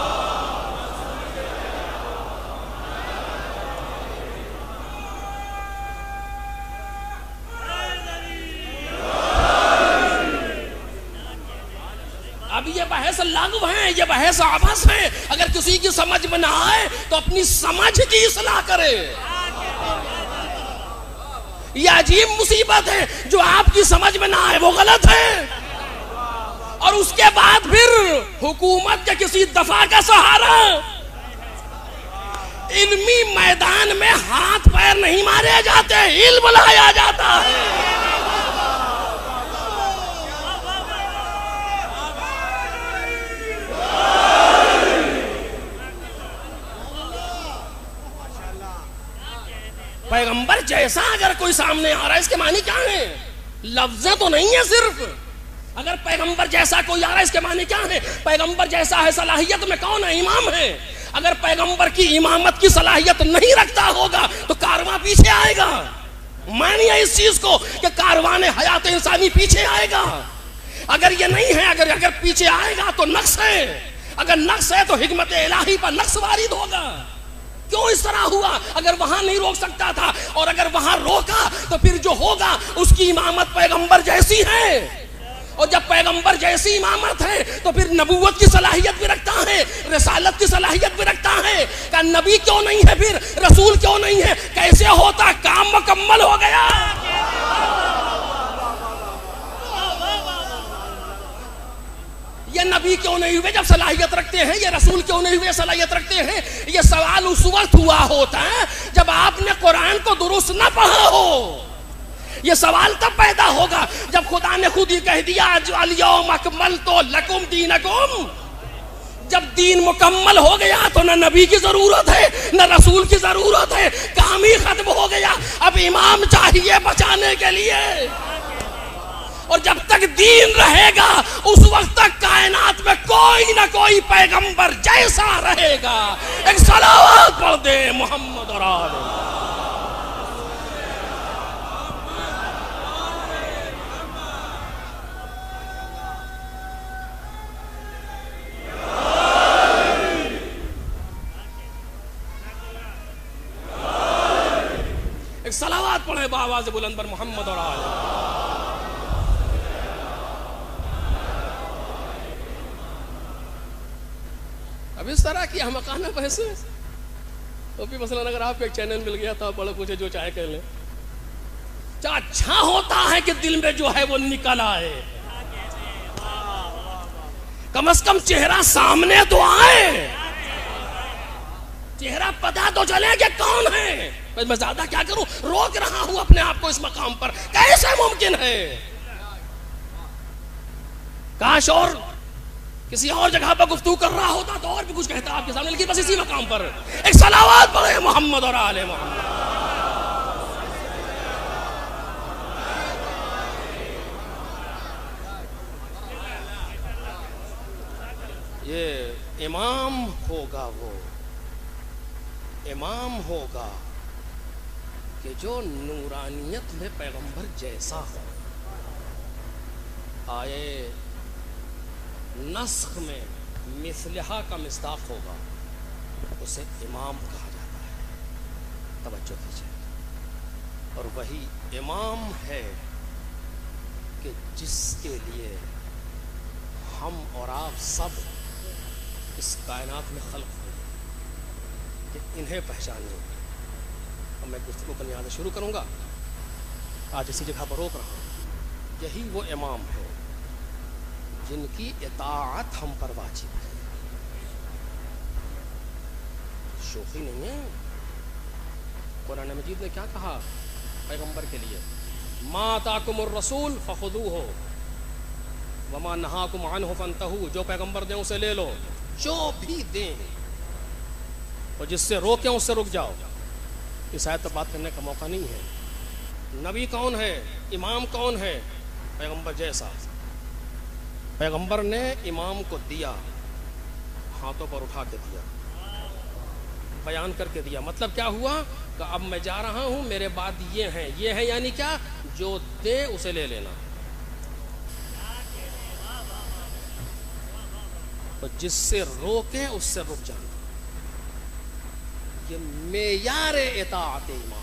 اب یہ بحث لغو ہے، یہ بحث عبث ہے۔ اگر کسی کی سمجھ میں نہ آئے تو اپنی سمجھ کی اصلاح کرے۔ یہ عجیب مصیبت ہے، جو آپ کی سمجھ میں نہ آئے وہ غلط ہے، اور اس کے بعد پھر حکومت کے کسی دفعہ کا سہارا۔ علمی میدان میں ہاتھ پیر نہیں مارے جاتے، علم لایا جاتا ہے۔ پیغمبر جیسا اگر کوئی سامنے آ رہا ہے اس کے معنی کیا ہے؟ لفظیں تو نہیں ہے صرف، اگر پیغمبر جیسا کوئی آ رہا ہے اس کے معنی کیا ہے؟ پیغمبر جیسا ہے صلاحیت میں کون ہے؟ امام ہے. اگر پیغمبر کی امامت کی صلاحیت نہیں رکھتا ہوگا تو کارواں پیچھے آئے گا. مانیے اس چیز کو کہ کاروان حیات انسانی پیچھے آئے گا. اگر یہ نہیں ہے، اگر اگر پیچھے آئے گا تو نقص ہے. اگر نقص ہے تو حکمت الہی پر نقص وارد ہوگا. کیوں اس طرح ہوا؟ اگر وہاں نہیں روک سکتا تھا اور اگر وہاں روکا تو پھر جو ہوگا اس کی امامت پیغمبر جیسی ہے. اور جب پیغمبر جیسی امامت ہے تو پھر نبوت کی صلاحیت بھی رکھتا ہے، رسالت کی صلاحیت بھی رکھتا ہے. کہ نبی کیوں نہیں ہے، پھر رسول کیوں نہیں ہے؟ کیسے ہوتا؟ کام مکمل ہو گیا. یہ نبی کیوں نہیں ہوئے جب صلاحیت رکھتے ہیں؟ یہ رسول کیوں نہیں ہوئے صلاحیت رکھتے ہیں؟ یہ سوال اس وقت ہوا ہوتا ہے جب آپ نے قرآن کو درست نہ پڑھا ہو. یہ سوال تب پیدا ہوگا جب خدا نے خود ہی کہہ دیا الیوم اکملت لکم دینکم. جب دین مکمل ہو گیا تو نہ نبی کی ضرورت ہے نہ رسول کی ضرورت ہے، کام ہی ختم ہو گیا. اب امام چاہیے بچانے کے لیے. اور جب تک دین رہے گا اس وقت تک کائنات میں کوئی نہ کوئی پیغمبر جیسا رہے گا. ایک صلوات پڑھ دے محمد اور آل. ایک صلوات پڑھے بآواز بلند پر محمد اور آل. اب اس طرح کی احمقانہ بحث تو بھی مثلا اگر آپ کو ایک چینل مل گیا تو بڑا پوچھے جو چاہے کہہ لیں. کیا اچھا ہوتا ہے کہ دل میں جو ہے وہ نکل آئے، کم از کم چہرہ سامنے تو آئے، چہرہ پتہ تو چلے کہ کون ہے. میں زیادہ کیا کروں، روک رہا ہوں اپنے آپ کو اس مقام پر. کیسے ممکن ہے؟ کاش اور کسی اور جگہ پر گفتگو کر رہا ہوتا تو اور بھی کچھ کہتا آپ کے سامنے، لیکن بس اسی مقام پر ایک صلوات پڑھے محمد اور آل محمد. یہ امام ہوگا، وہ امام ہوگا کہ جو نورانیت میں پیغمبر جیسا ہو. آئے نسخ میں مثلہا کا مصداق ہوگا، اسے امام کہا جاتا ہے. توجہ کیجیے. اور وہی امام ہے کہ جس کے لیے ہم اور آپ سب اس کائنات میں خلق ہوئے کہ انہیں پہچانیں. اب میں گفتگو بنیاد شروع کروں گا، آج اسی جگہ پر روک رہا ہوں. یہی وہ امام ہے جن کی اطاعت ہم پر واجب ہے. شوخی نہیں ہے. قرآن مجید نے کیا کہا پیغمبر کے لیے؟ ما آتاکم الرسول فخذوہ وما نہاکم عنہ فانتہوا. جو پیغمبر دیں اسے لے لو، جو بھی دیں، اور جس سے روکیں اس سے رک جاؤ. اس آیت پر بات کرنے کا موقع نہیں ہے. نبی کون ہے؟ امام کون ہے؟ پیغمبر جیسا. پیغمبر نے امام کو دیا، ہاتھوں پر اٹھا کے دیا، بیان کر کے دیا. مطلب کیا ہوا کہ اب میں جا رہا ہوں، میرے بعد یہ ہیں. یہ ہے یعنی کیا؟ جو دے اسے لے لینا، اور جس سے روکے اس سے رک جانا. یہ معیار اطاعت امام.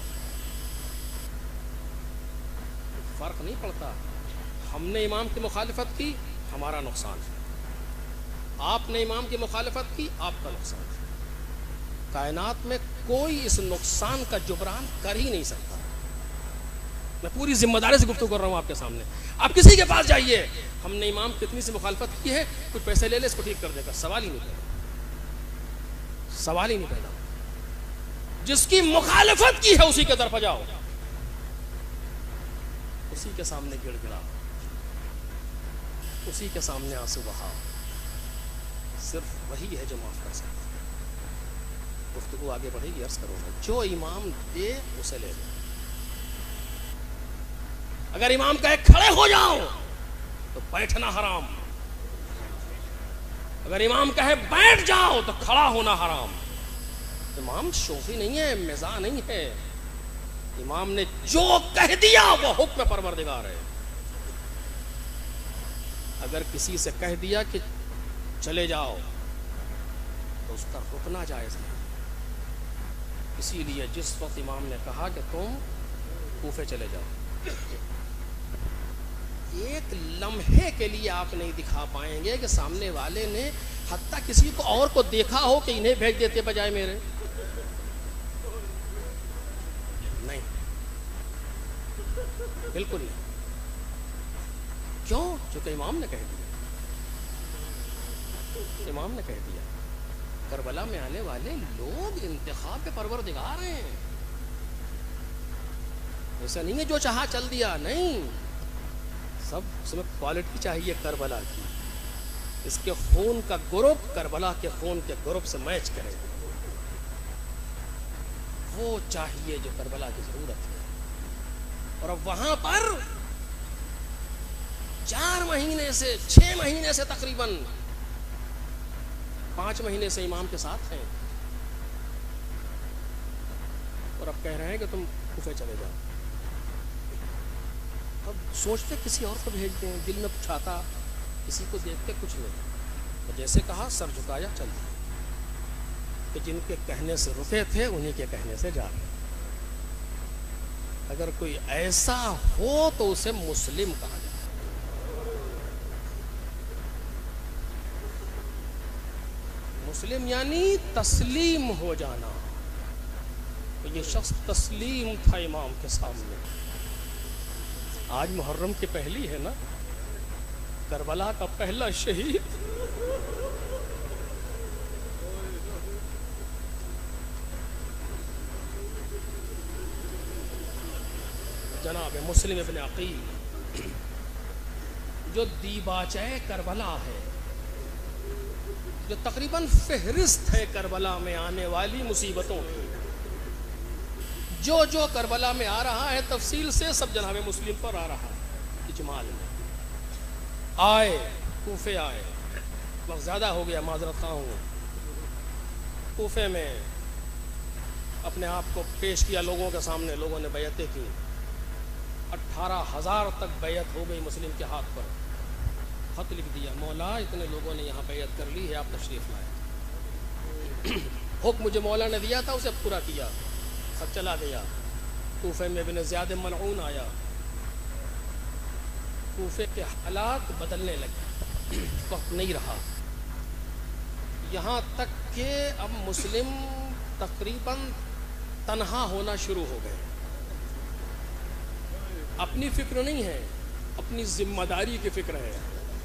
فرق نہیں پڑتا. ہم نے امام کی مخالفت کی، ہمارا نقصان ہے. آپ نے امام کی مخالفت کی، آپ کا نقصان ہے. کائنات میں کوئی اس نقصان کا جبران کر ہی نہیں سکتا. میں پوری ذمہ داری سے گفتگو کر رہا ہوں آپ کے سامنے. آپ کسی کے پاس جائیے، ہم نے امام کتنی سی مخالفت کی ہے، کچھ پیسے لے لے اس کو ٹھیک کر دے گا. سوال ہی نہیں پیدا، سوال ہی نہیں پیدا. جس کی مخالفت کی ہے اسی کے طرف جاؤ، اسی کے سامنے گڑ گڑا، اسی کے سامنے آنسو بہا. صرف وہی ہے جو معاف کر سکتا. گفتگو آگے بڑھے گی. عرض کروں گا جو امام دے اسے لے لو. اگر امام کہے کھڑے ہو جاؤ تو بیٹھنا حرام. اگر امام کہے بیٹھ جاؤ تو کھڑا ہونا حرام. امام شوخی نہیں ہے، مزاح نہیں ہے. امام نے جو کہہ دیا وہ حکم پروردگار ہے. اگر کسی سے کہہ دیا کہ چلے جاؤ تو اس کا رکنا جائز ہے. اسی لیے جس وقت امام نے کہا کہ تم کوفے چلے جاؤ، ایک لمحے کے لیے آپ نہیں دکھا پائیں گے کہ سامنے والے نے حتیٰ کسی کو اور کو دیکھا ہو کہ انہیں بھیج دیتے بجائے میرے. نہیں، بالکل نہیں. کیوں؟ چونکہ امام نے کہہ دیا. امام نے کہہ دیا. کربلا میں آنے والے لوگ انتخاب پہ پروردگار ہیں. ایسا نہیں ہے جو چاہا چل دیا، نہیں. سب اس میں کوالٹی چاہیے کربلا کی. اس کے خون کا گروپ کربلا کے خون کے گروپ سے میچ کرے. وہ چاہیے جو کربلا کی ضرورت ہے. اور اب وہاں پر چار مہینے سے چھ مہینے سے تقریباً پانچ مہینے سے امام کے ساتھ ہیں، اور اب کہہ رہے ہیں کہ تم کوفے چلے جاؤ. اب سوچتے کسی اور کو بھیجتے ہیں، دل میں کچھ آتا، کسی کو دیکھتے کچھ نہیں. تو جیسے کہا سر جھکایا چل دیا. کہ جن کے کہنے سے رکے تھے انہی کے کہنے سے جا رہے. اگر کوئی ایسا ہو تو اسے مسلم کہا جائے. مسلم یعنی تسلیم ہو جانا. تو یہ شخص تسلیم تھا امام کے سامنے. آج محرم کی پہلی ہے نا، کربلا کا پہلا شہید. جناب مسلم ابن عقیل جو دیباچہ کربلا ہے، جو تقریباً فہرست ہے کربلا میں آنے والی مصیبتوں کی. جو جو کربلا میں آ رہا ہے تفصیل سے سب جناب مسلم پر آ رہا ہے. اجمال میں آئے، کوفے آئے. وقت زیادہ ہو گیا، معذرت خواہ ہوں. کوفے میں اپنے آپ کو پیش کیا لوگوں کے سامنے. لوگوں نے بیعتیں کی. اٹھارہ ہزار تک بیعت ہو گئی مسلم کے ہاتھ پر. خط لکھ دیا، مولا اتنے لوگوں نے یہاں بیعت کر لی ہے، آپ تشریف لائیں. حکم مجھے مولا نے دیا تھا اسے پورا کیا. خط چلا گیا. کوفے میں ابن زیاد ملعون آیا. کوفے کے حالات بدلنے لگے. وقت نہیں رہا. یہاں تک کہ اب مسلم تقریباً تنہا ہونا شروع ہو گئے. اپنی فکر نہیں ہے، اپنی ذمہ داری کی فکر ہے.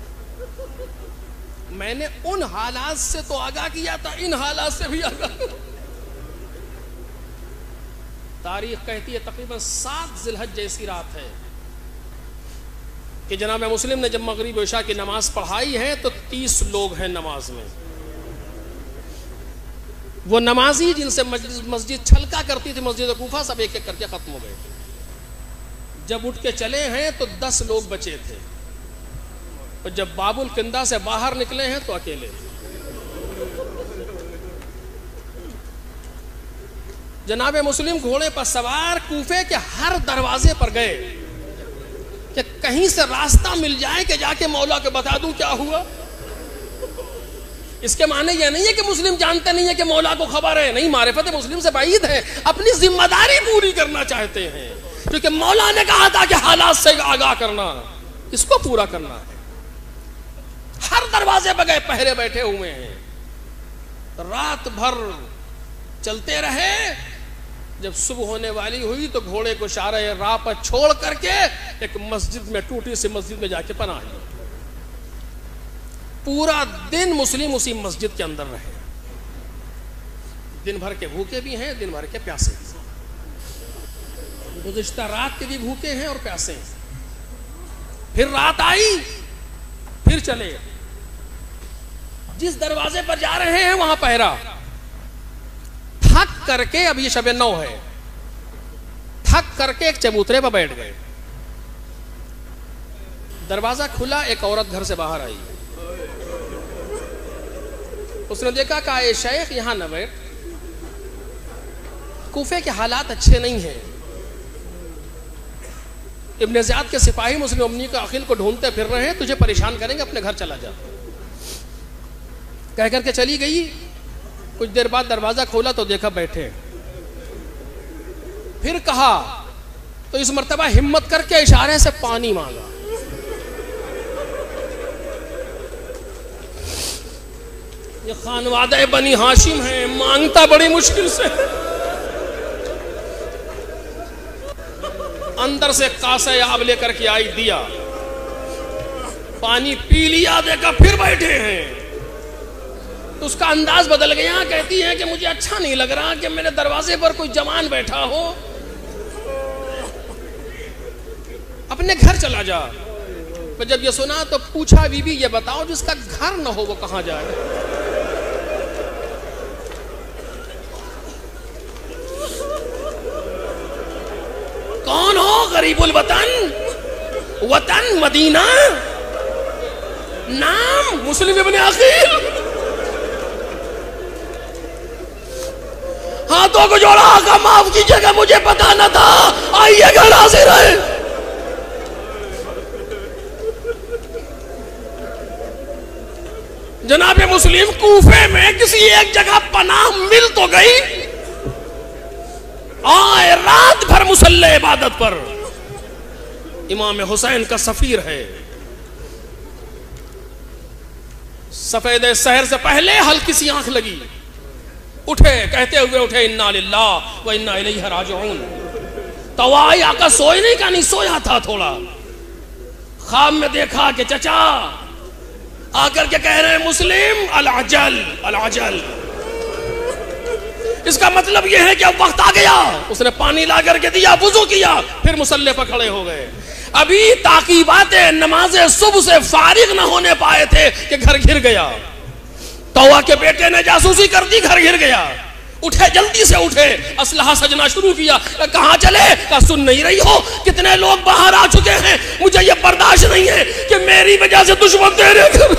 میں نے ان حالات سے تو آگاہ کیا تھا، ان حالات سے بھی آگاہ. تاریخ کہتی ہے تقریباً سات ذی الحج جیسی رات ہے کہ جناب مسلم نے جب مغرب و عشاء کی نماز پڑھائی ہے تو تیس لوگ ہیں نماز میں. وہ نمازی جن سے مسجد چھلکا کرتی تھی مسجد کوفہ سب ایک ایک کر کے ختم ہو گئے. جب اٹھ کے چلے ہیں تو دس لوگ بچے تھے، اور جب باب الکندہ سے باہر نکلے ہیں تو اکیلے تھے. جناب مسلم گھوڑے پر سوار کوفے کے ہر دروازے پر گئے کہ کہیں سے راستہ مل جائے کہ جا کے مولا کے بتا دوں کیا ہوا. اس کے معنی یہ نہیں ہے کہ مسلم جانتے نہیں ہے کہ مولا کو خبر ہے. نہیں، معرفت مسلم سے بعید ہے. اپنی ذمہ داری پوری کرنا چاہتے ہیں، کیونکہ مولا نے کہا تھا کہ حالات سے آگاہ کرنا، اس کو پورا کرنا ہے. ہر دروازے پہ گئے، پہرے بیٹھے ہوئے ہیں. رات بھر چلتے رہے. جب صبح ہونے والی ہوئی تو گھوڑے کو شارع راہ پر چھوڑ کر کے ایک مسجد میں، ٹوٹی سی مسجد میں جا کے پناہ لی. پورا دن مسلم اسی مسجد کے اندر رہے. دن بھر کے بھوکے بھی ہیں، دن بھر کے پیاسے بھی. گزشتہ رات کے بھی بھوکے ہیں اور پیاسے ہیں. پھر رات آئی، پھر چلے. جس دروازے پر جا رہے ہیں وہاں پہرا. تھک کر کے، اب یہ شب نو ہے، تھک کر کے ایک چبوترے پر بیٹھ گئے. दरवाजा खुला, एक औरत घर से बाहर आई। उसने देखा कि ए शेख यहाँ न बैठ, कूफे के हालात अच्छे नहीं हैं। इब्न ज़ियाद के सिपाही मुस्लिम अमनी का अखिल को ढूंढते फिर रहे हैं, तुझे परेशान करेंगे, अपने घर चला जा। कह करके चली गई। कुछ देर बाद दरवाजा खोला तो देखा बैठे। फिर कहा तो इस मर्तबा हिम्मत करके इशारे से पानी मांगा। ये खानवादे बनी हाशिम है, मांगता बड़ी मुश्किल से। अंदर से कासे आब लेकर के आई, दिया, पानी पी लिया, देखा फिर बैठे हैं। तो उसका अंदाज बदल गया। कहती है कि मुझे अच्छा नहीं लग रहा कि मेरे दरवाजे पर कोई जवान बैठा हो, अपने घर चला जा। तो जब ये सुना तो पूछा, बीबी ये बताओ जिसका घर न हो वो कहां जाए? कौन हो गरीबुल वतन? वतन मदीना, नाम मुस्लिम इब्न अकील। हाथों को जोड़ा, आका माफ कीजिएगा मुझे पता न था, आइए घर हाजिर है। जनाब मुस्लिम कूफे में किसी एक जगह पनाह मिल तो गई, आए रात भर मुसल्ले इबादत पर। इमाम हुसैन का सफीर है। सफेद शहर से पहले हल्की सी आंख लगी, उठे, कहते हुए उठे, इन्ना लिल्लाह व इन्ना इलैहि राजिऊन। तवाई आका सोए नहीं का नहीं सोया था थोड़ा। ख्वाब में देखा कि चचा आकर के कह रहे हैं मुस्लिम अल अजल अल अजल। इसका मतलब यह है कि अब वक्त आ गया। उसने पानी ला करके दिया, वुजू किया, फिर मुसल्ले पर खड़े हो गए। अभी ताकीबातें नमाज़े सुबह से फारिग न होने पाए थे कि घर घिर गया। तौवा के बेटे ने जासूसी कर दी, घर घिर गया। उठे, जल्दी से उठे, असलहा सजना शुरू किया। कहां चले? कहा सुन नहीं रही हो, कितने लोग बाहर आ चुके हैं, मुझे ये बर्दाश्त नहीं है कि मेरी वजह से दुश्मन तेरे घर।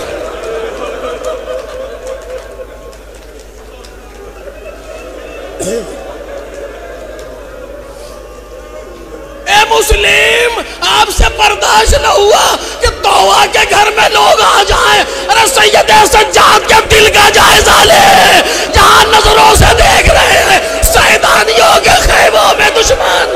ए मुस्लिम, आपसे बर्दाश्त न हुआ कि तौवा के घर में लोग आ जाएं। अरे सैयद सज्जाद के दिल का जायजा ले, जहां नजरों से देख रहे हैं सैदानियों के खैमों में दुश्मन।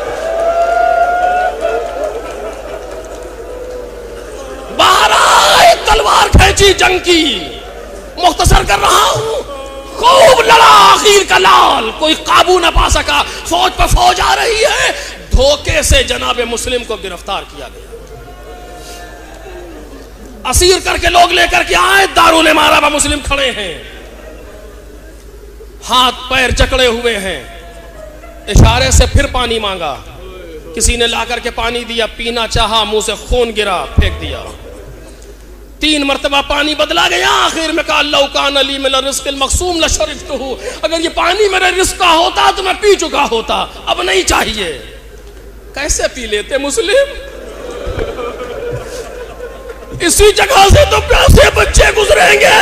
बाहर आए, तलवार खींची, जंग की। मुख्तसर कर रहा हूं, खूब लड़ा आखिर का लाल, कोई काबू न पा सका। फौज पर फौज आ रही है, धोखे से जनाब मुस्लिम को गिरफ्तार किया गया। असीर करके लोग लेकर के आए, दारुल इमारा में मुस्लिम खड़े हैं, हाथ पैर जकड़े हुए हैं। इशारे से फिर पानी मांगा, किसी ने लाकर के पानी दिया, पीना चाहा, मुंह से खून गिरा, फेंक दिया। तीन मर्तबा पानी बदला गया। आखिर में कहा लौ कान अली मिन रिज़्क़िल मक़सूम लशरिबतहु, अगर ये पानी मेरे रिज़्क़ का होता तो मैं पी चुका होता, अब नहीं चाहिए। कैसे पी लेते मुस्लिम? इसी जगह से तो प्यासे बच्चे गुजरेंगे।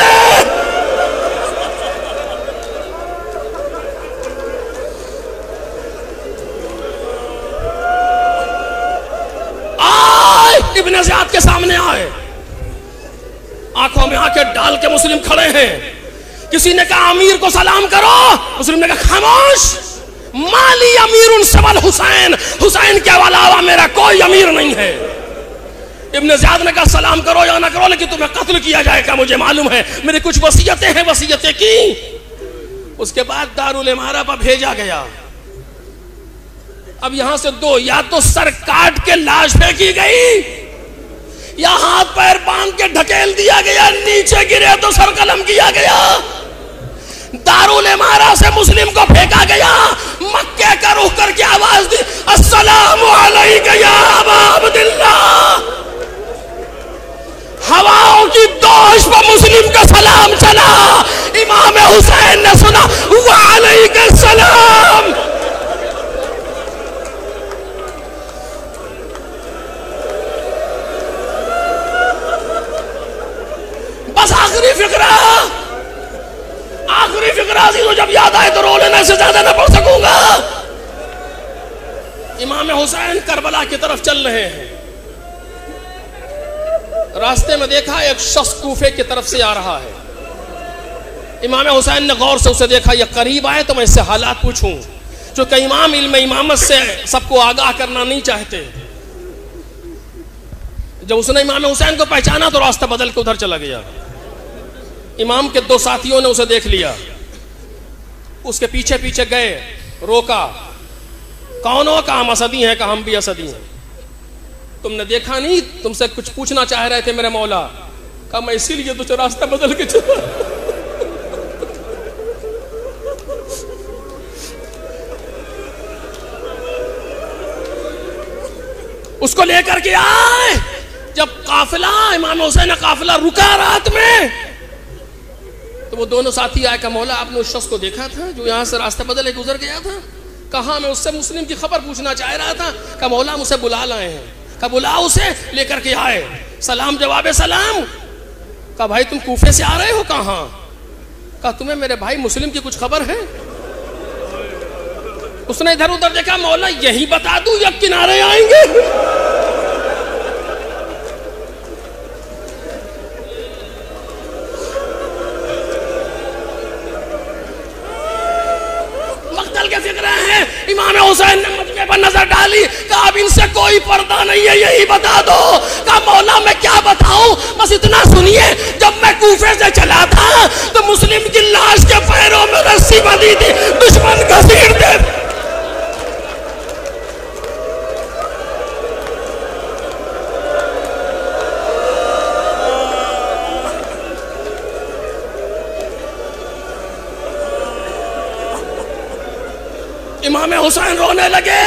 आए, इब्न ज़ियाद के सामने आए, आंखों में आंखें डाल के मुस्लिम खड़े हैं। किसी ने कहा अमीर को सलाम करो, मुस्लिम ने कहा खामोश, माली अमीरुन सबल हुसैन, हुसैन के अलावा मेरा कोई अमीर नहीं है। इब्न ज़ियाद ने कहा सलाम करो या ना करो, लेकिन तुम्हें कत्ल किया जाएगा, मुझे मालूम है, मेरी कुछ वसीयतें हैं, वसीयतें की। उसके बाद दारुल इमारा पर भेजा गया। अब यहां से दो, या तो सर काट के लाश फेंकी गई, या हाथ पैर बांध के ढकेल दिया गया, नीचे गिरे तो सर कलम किया गया। दारुल इमारा से मुस्लिम को फेंका गया। मक्के का रुख करके आवाज दी, अस्सलामु अलैका या अबा अब्दुल्लाह। हवाओं की दोष पर मुस्लिम का सलाम चला। इमाम हुसैन ने सुना, वालैका सलाम। رکعت سے زیادہ نہ پڑھ سکوں گا. امام حسین کربلا کی طرف چل رہے ہیں. راستے میں دیکھا ایک شخص کوفے کی طرف سے آ رہا ہے. امام حسین نے غور سے اسے دیکھا, یہ قریب آئے تو میں اس سے حالات پوچھوں, چونکہ امام علم امامت سے سب کو آگاہ کرنا نہیں چاہتے. جب اس نے امام حسین کو پہچانا تو راستہ بدل کے ادھر چلا گیا. امام کے دو ساتھیوں نے اسے دیکھ لیا, اس کے پیچھے پیچھے گئے, روکا. کون ہو؟ کہا ہم اسدی ہیں. کہا ہم بھی اسدی ہیں. تم نے دیکھا نہیں, تم سے کچھ پوچھنا چاہ رہے تھے میرے مولا. کہا میں اسی لیے تو راستہ بدل کے چلا. اس کو لے کر کے آئے. جب قافلہ امام حسین کا قافلہ رکا رات میں, تو وہ دونوں ساتھی آئے. کہا مولا آپ نے اس شخص کو دیکھا تھا جو یہاں سے راستہ بدل کے گزر گیا تھا؟ کہا میں اس سے مسلم کی خبر پوچھنا چاہ رہا تھا. کہا مولا ہم اسے بلا لائے ہیں. کہا بلا اسے. لے کر کے آئے. سلام جواب سلام. کہا بھائی تم کوفے سے آ رہے ہو؟ کہاں. کہا تمہیں میرے بھائی مسلم کی کچھ خبر ہے؟ اس نے ادھر ادھر دیکھا. مولا یہی بتا دوں یا کنارے آئیں گے؟ امام حسین نے مجمع پر نظر ڈالی. کہا اب ان سے کوئی پردہ نہیں ہے, یہی بتا دو. کہا مولا میں کیا بتاؤں, بس اتنا سنیے, جب میں کوفے سے چلا تھا تو مسلم کی لاش کے پیروں میں رسی بندھی تھی, دشمن گھسیٹتے. امام حسین رونے لگے.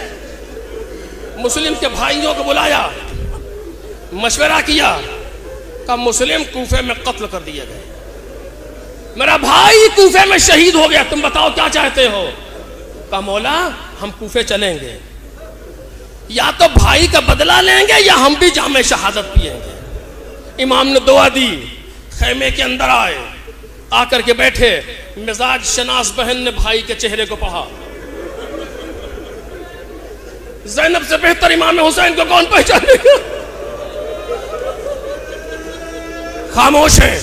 مسلم کے بھائیوں کو بلایا, مشورہ کیا. کہا مسلم کوفے میں قتل کر دیا گئے, میرا بھائی کوفے میں شہید ہو گیا, تم بتاؤ کیا چاہتے ہو؟ کہا مولا ہم کوفے چلیں گے, یا تو بھائی کا بدلہ لیں گے یا ہم بھی جام شہادت پیئیں گے. امام نے دعا دی, خیمے کے اندر آئے, آ کر کے بیٹھے. مزاج شناس بہن نے بھائی کے چہرے کو پڑھا. زینب سے بہتر امام حسین کو کون پہچانے گا؟ خاموش ہے.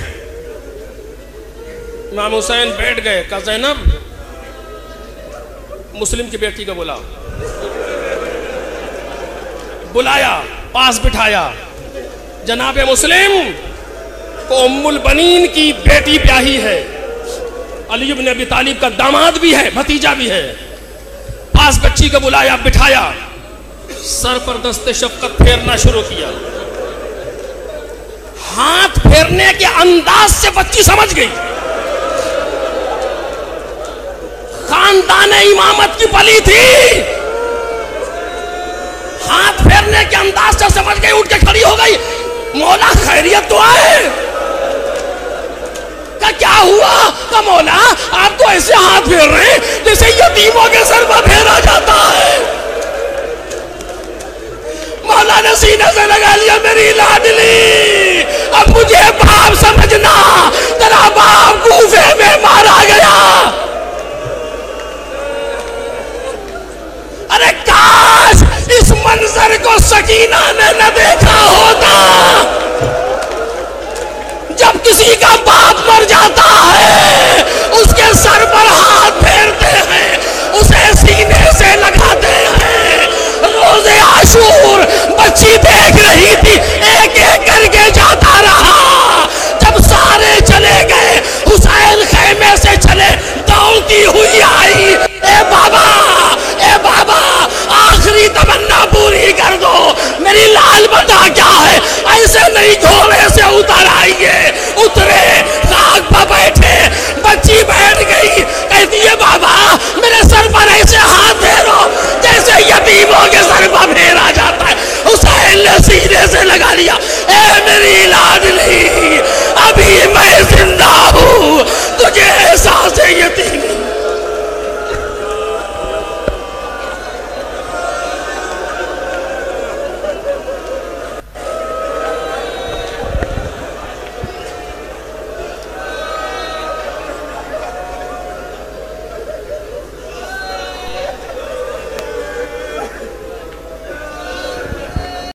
امام حسین بیٹھ گئے. کہا زینب مسلم کی بیٹی کو بلاؤ. بلایا, پاس بٹھایا. جناب مسلم کو ام البنین کی بیٹی بیاہی ہے, علی بن ابی طالب کا داماد بھی ہے, بھتیجا بھی ہے. پاس بچی کو بلایا, بٹھایا, سر پر دست شفقت پھیرنا شروع کیا. ہاتھ پھیرنے کے انداز سے بچی سمجھ گئی خاندان امامت کی پلی تھی. ہاتھ پھیرنے کے انداز سے سمجھ گئی, اٹھ کے کھڑی ہو گئی. مولا خیریت تو آئے. کہ کیا ہوا؟ کہ مولا آپ تو ایسے ہاتھ پھیر رہے ہیں جیسے یتیموں کے سر پر پھیرا جاتا ہے. مولا نے سینے سے لگا لیا, میری لاڈلی اب مجھے باپ سمجھنا, تیرا باپ کوفے میں مارا گیا.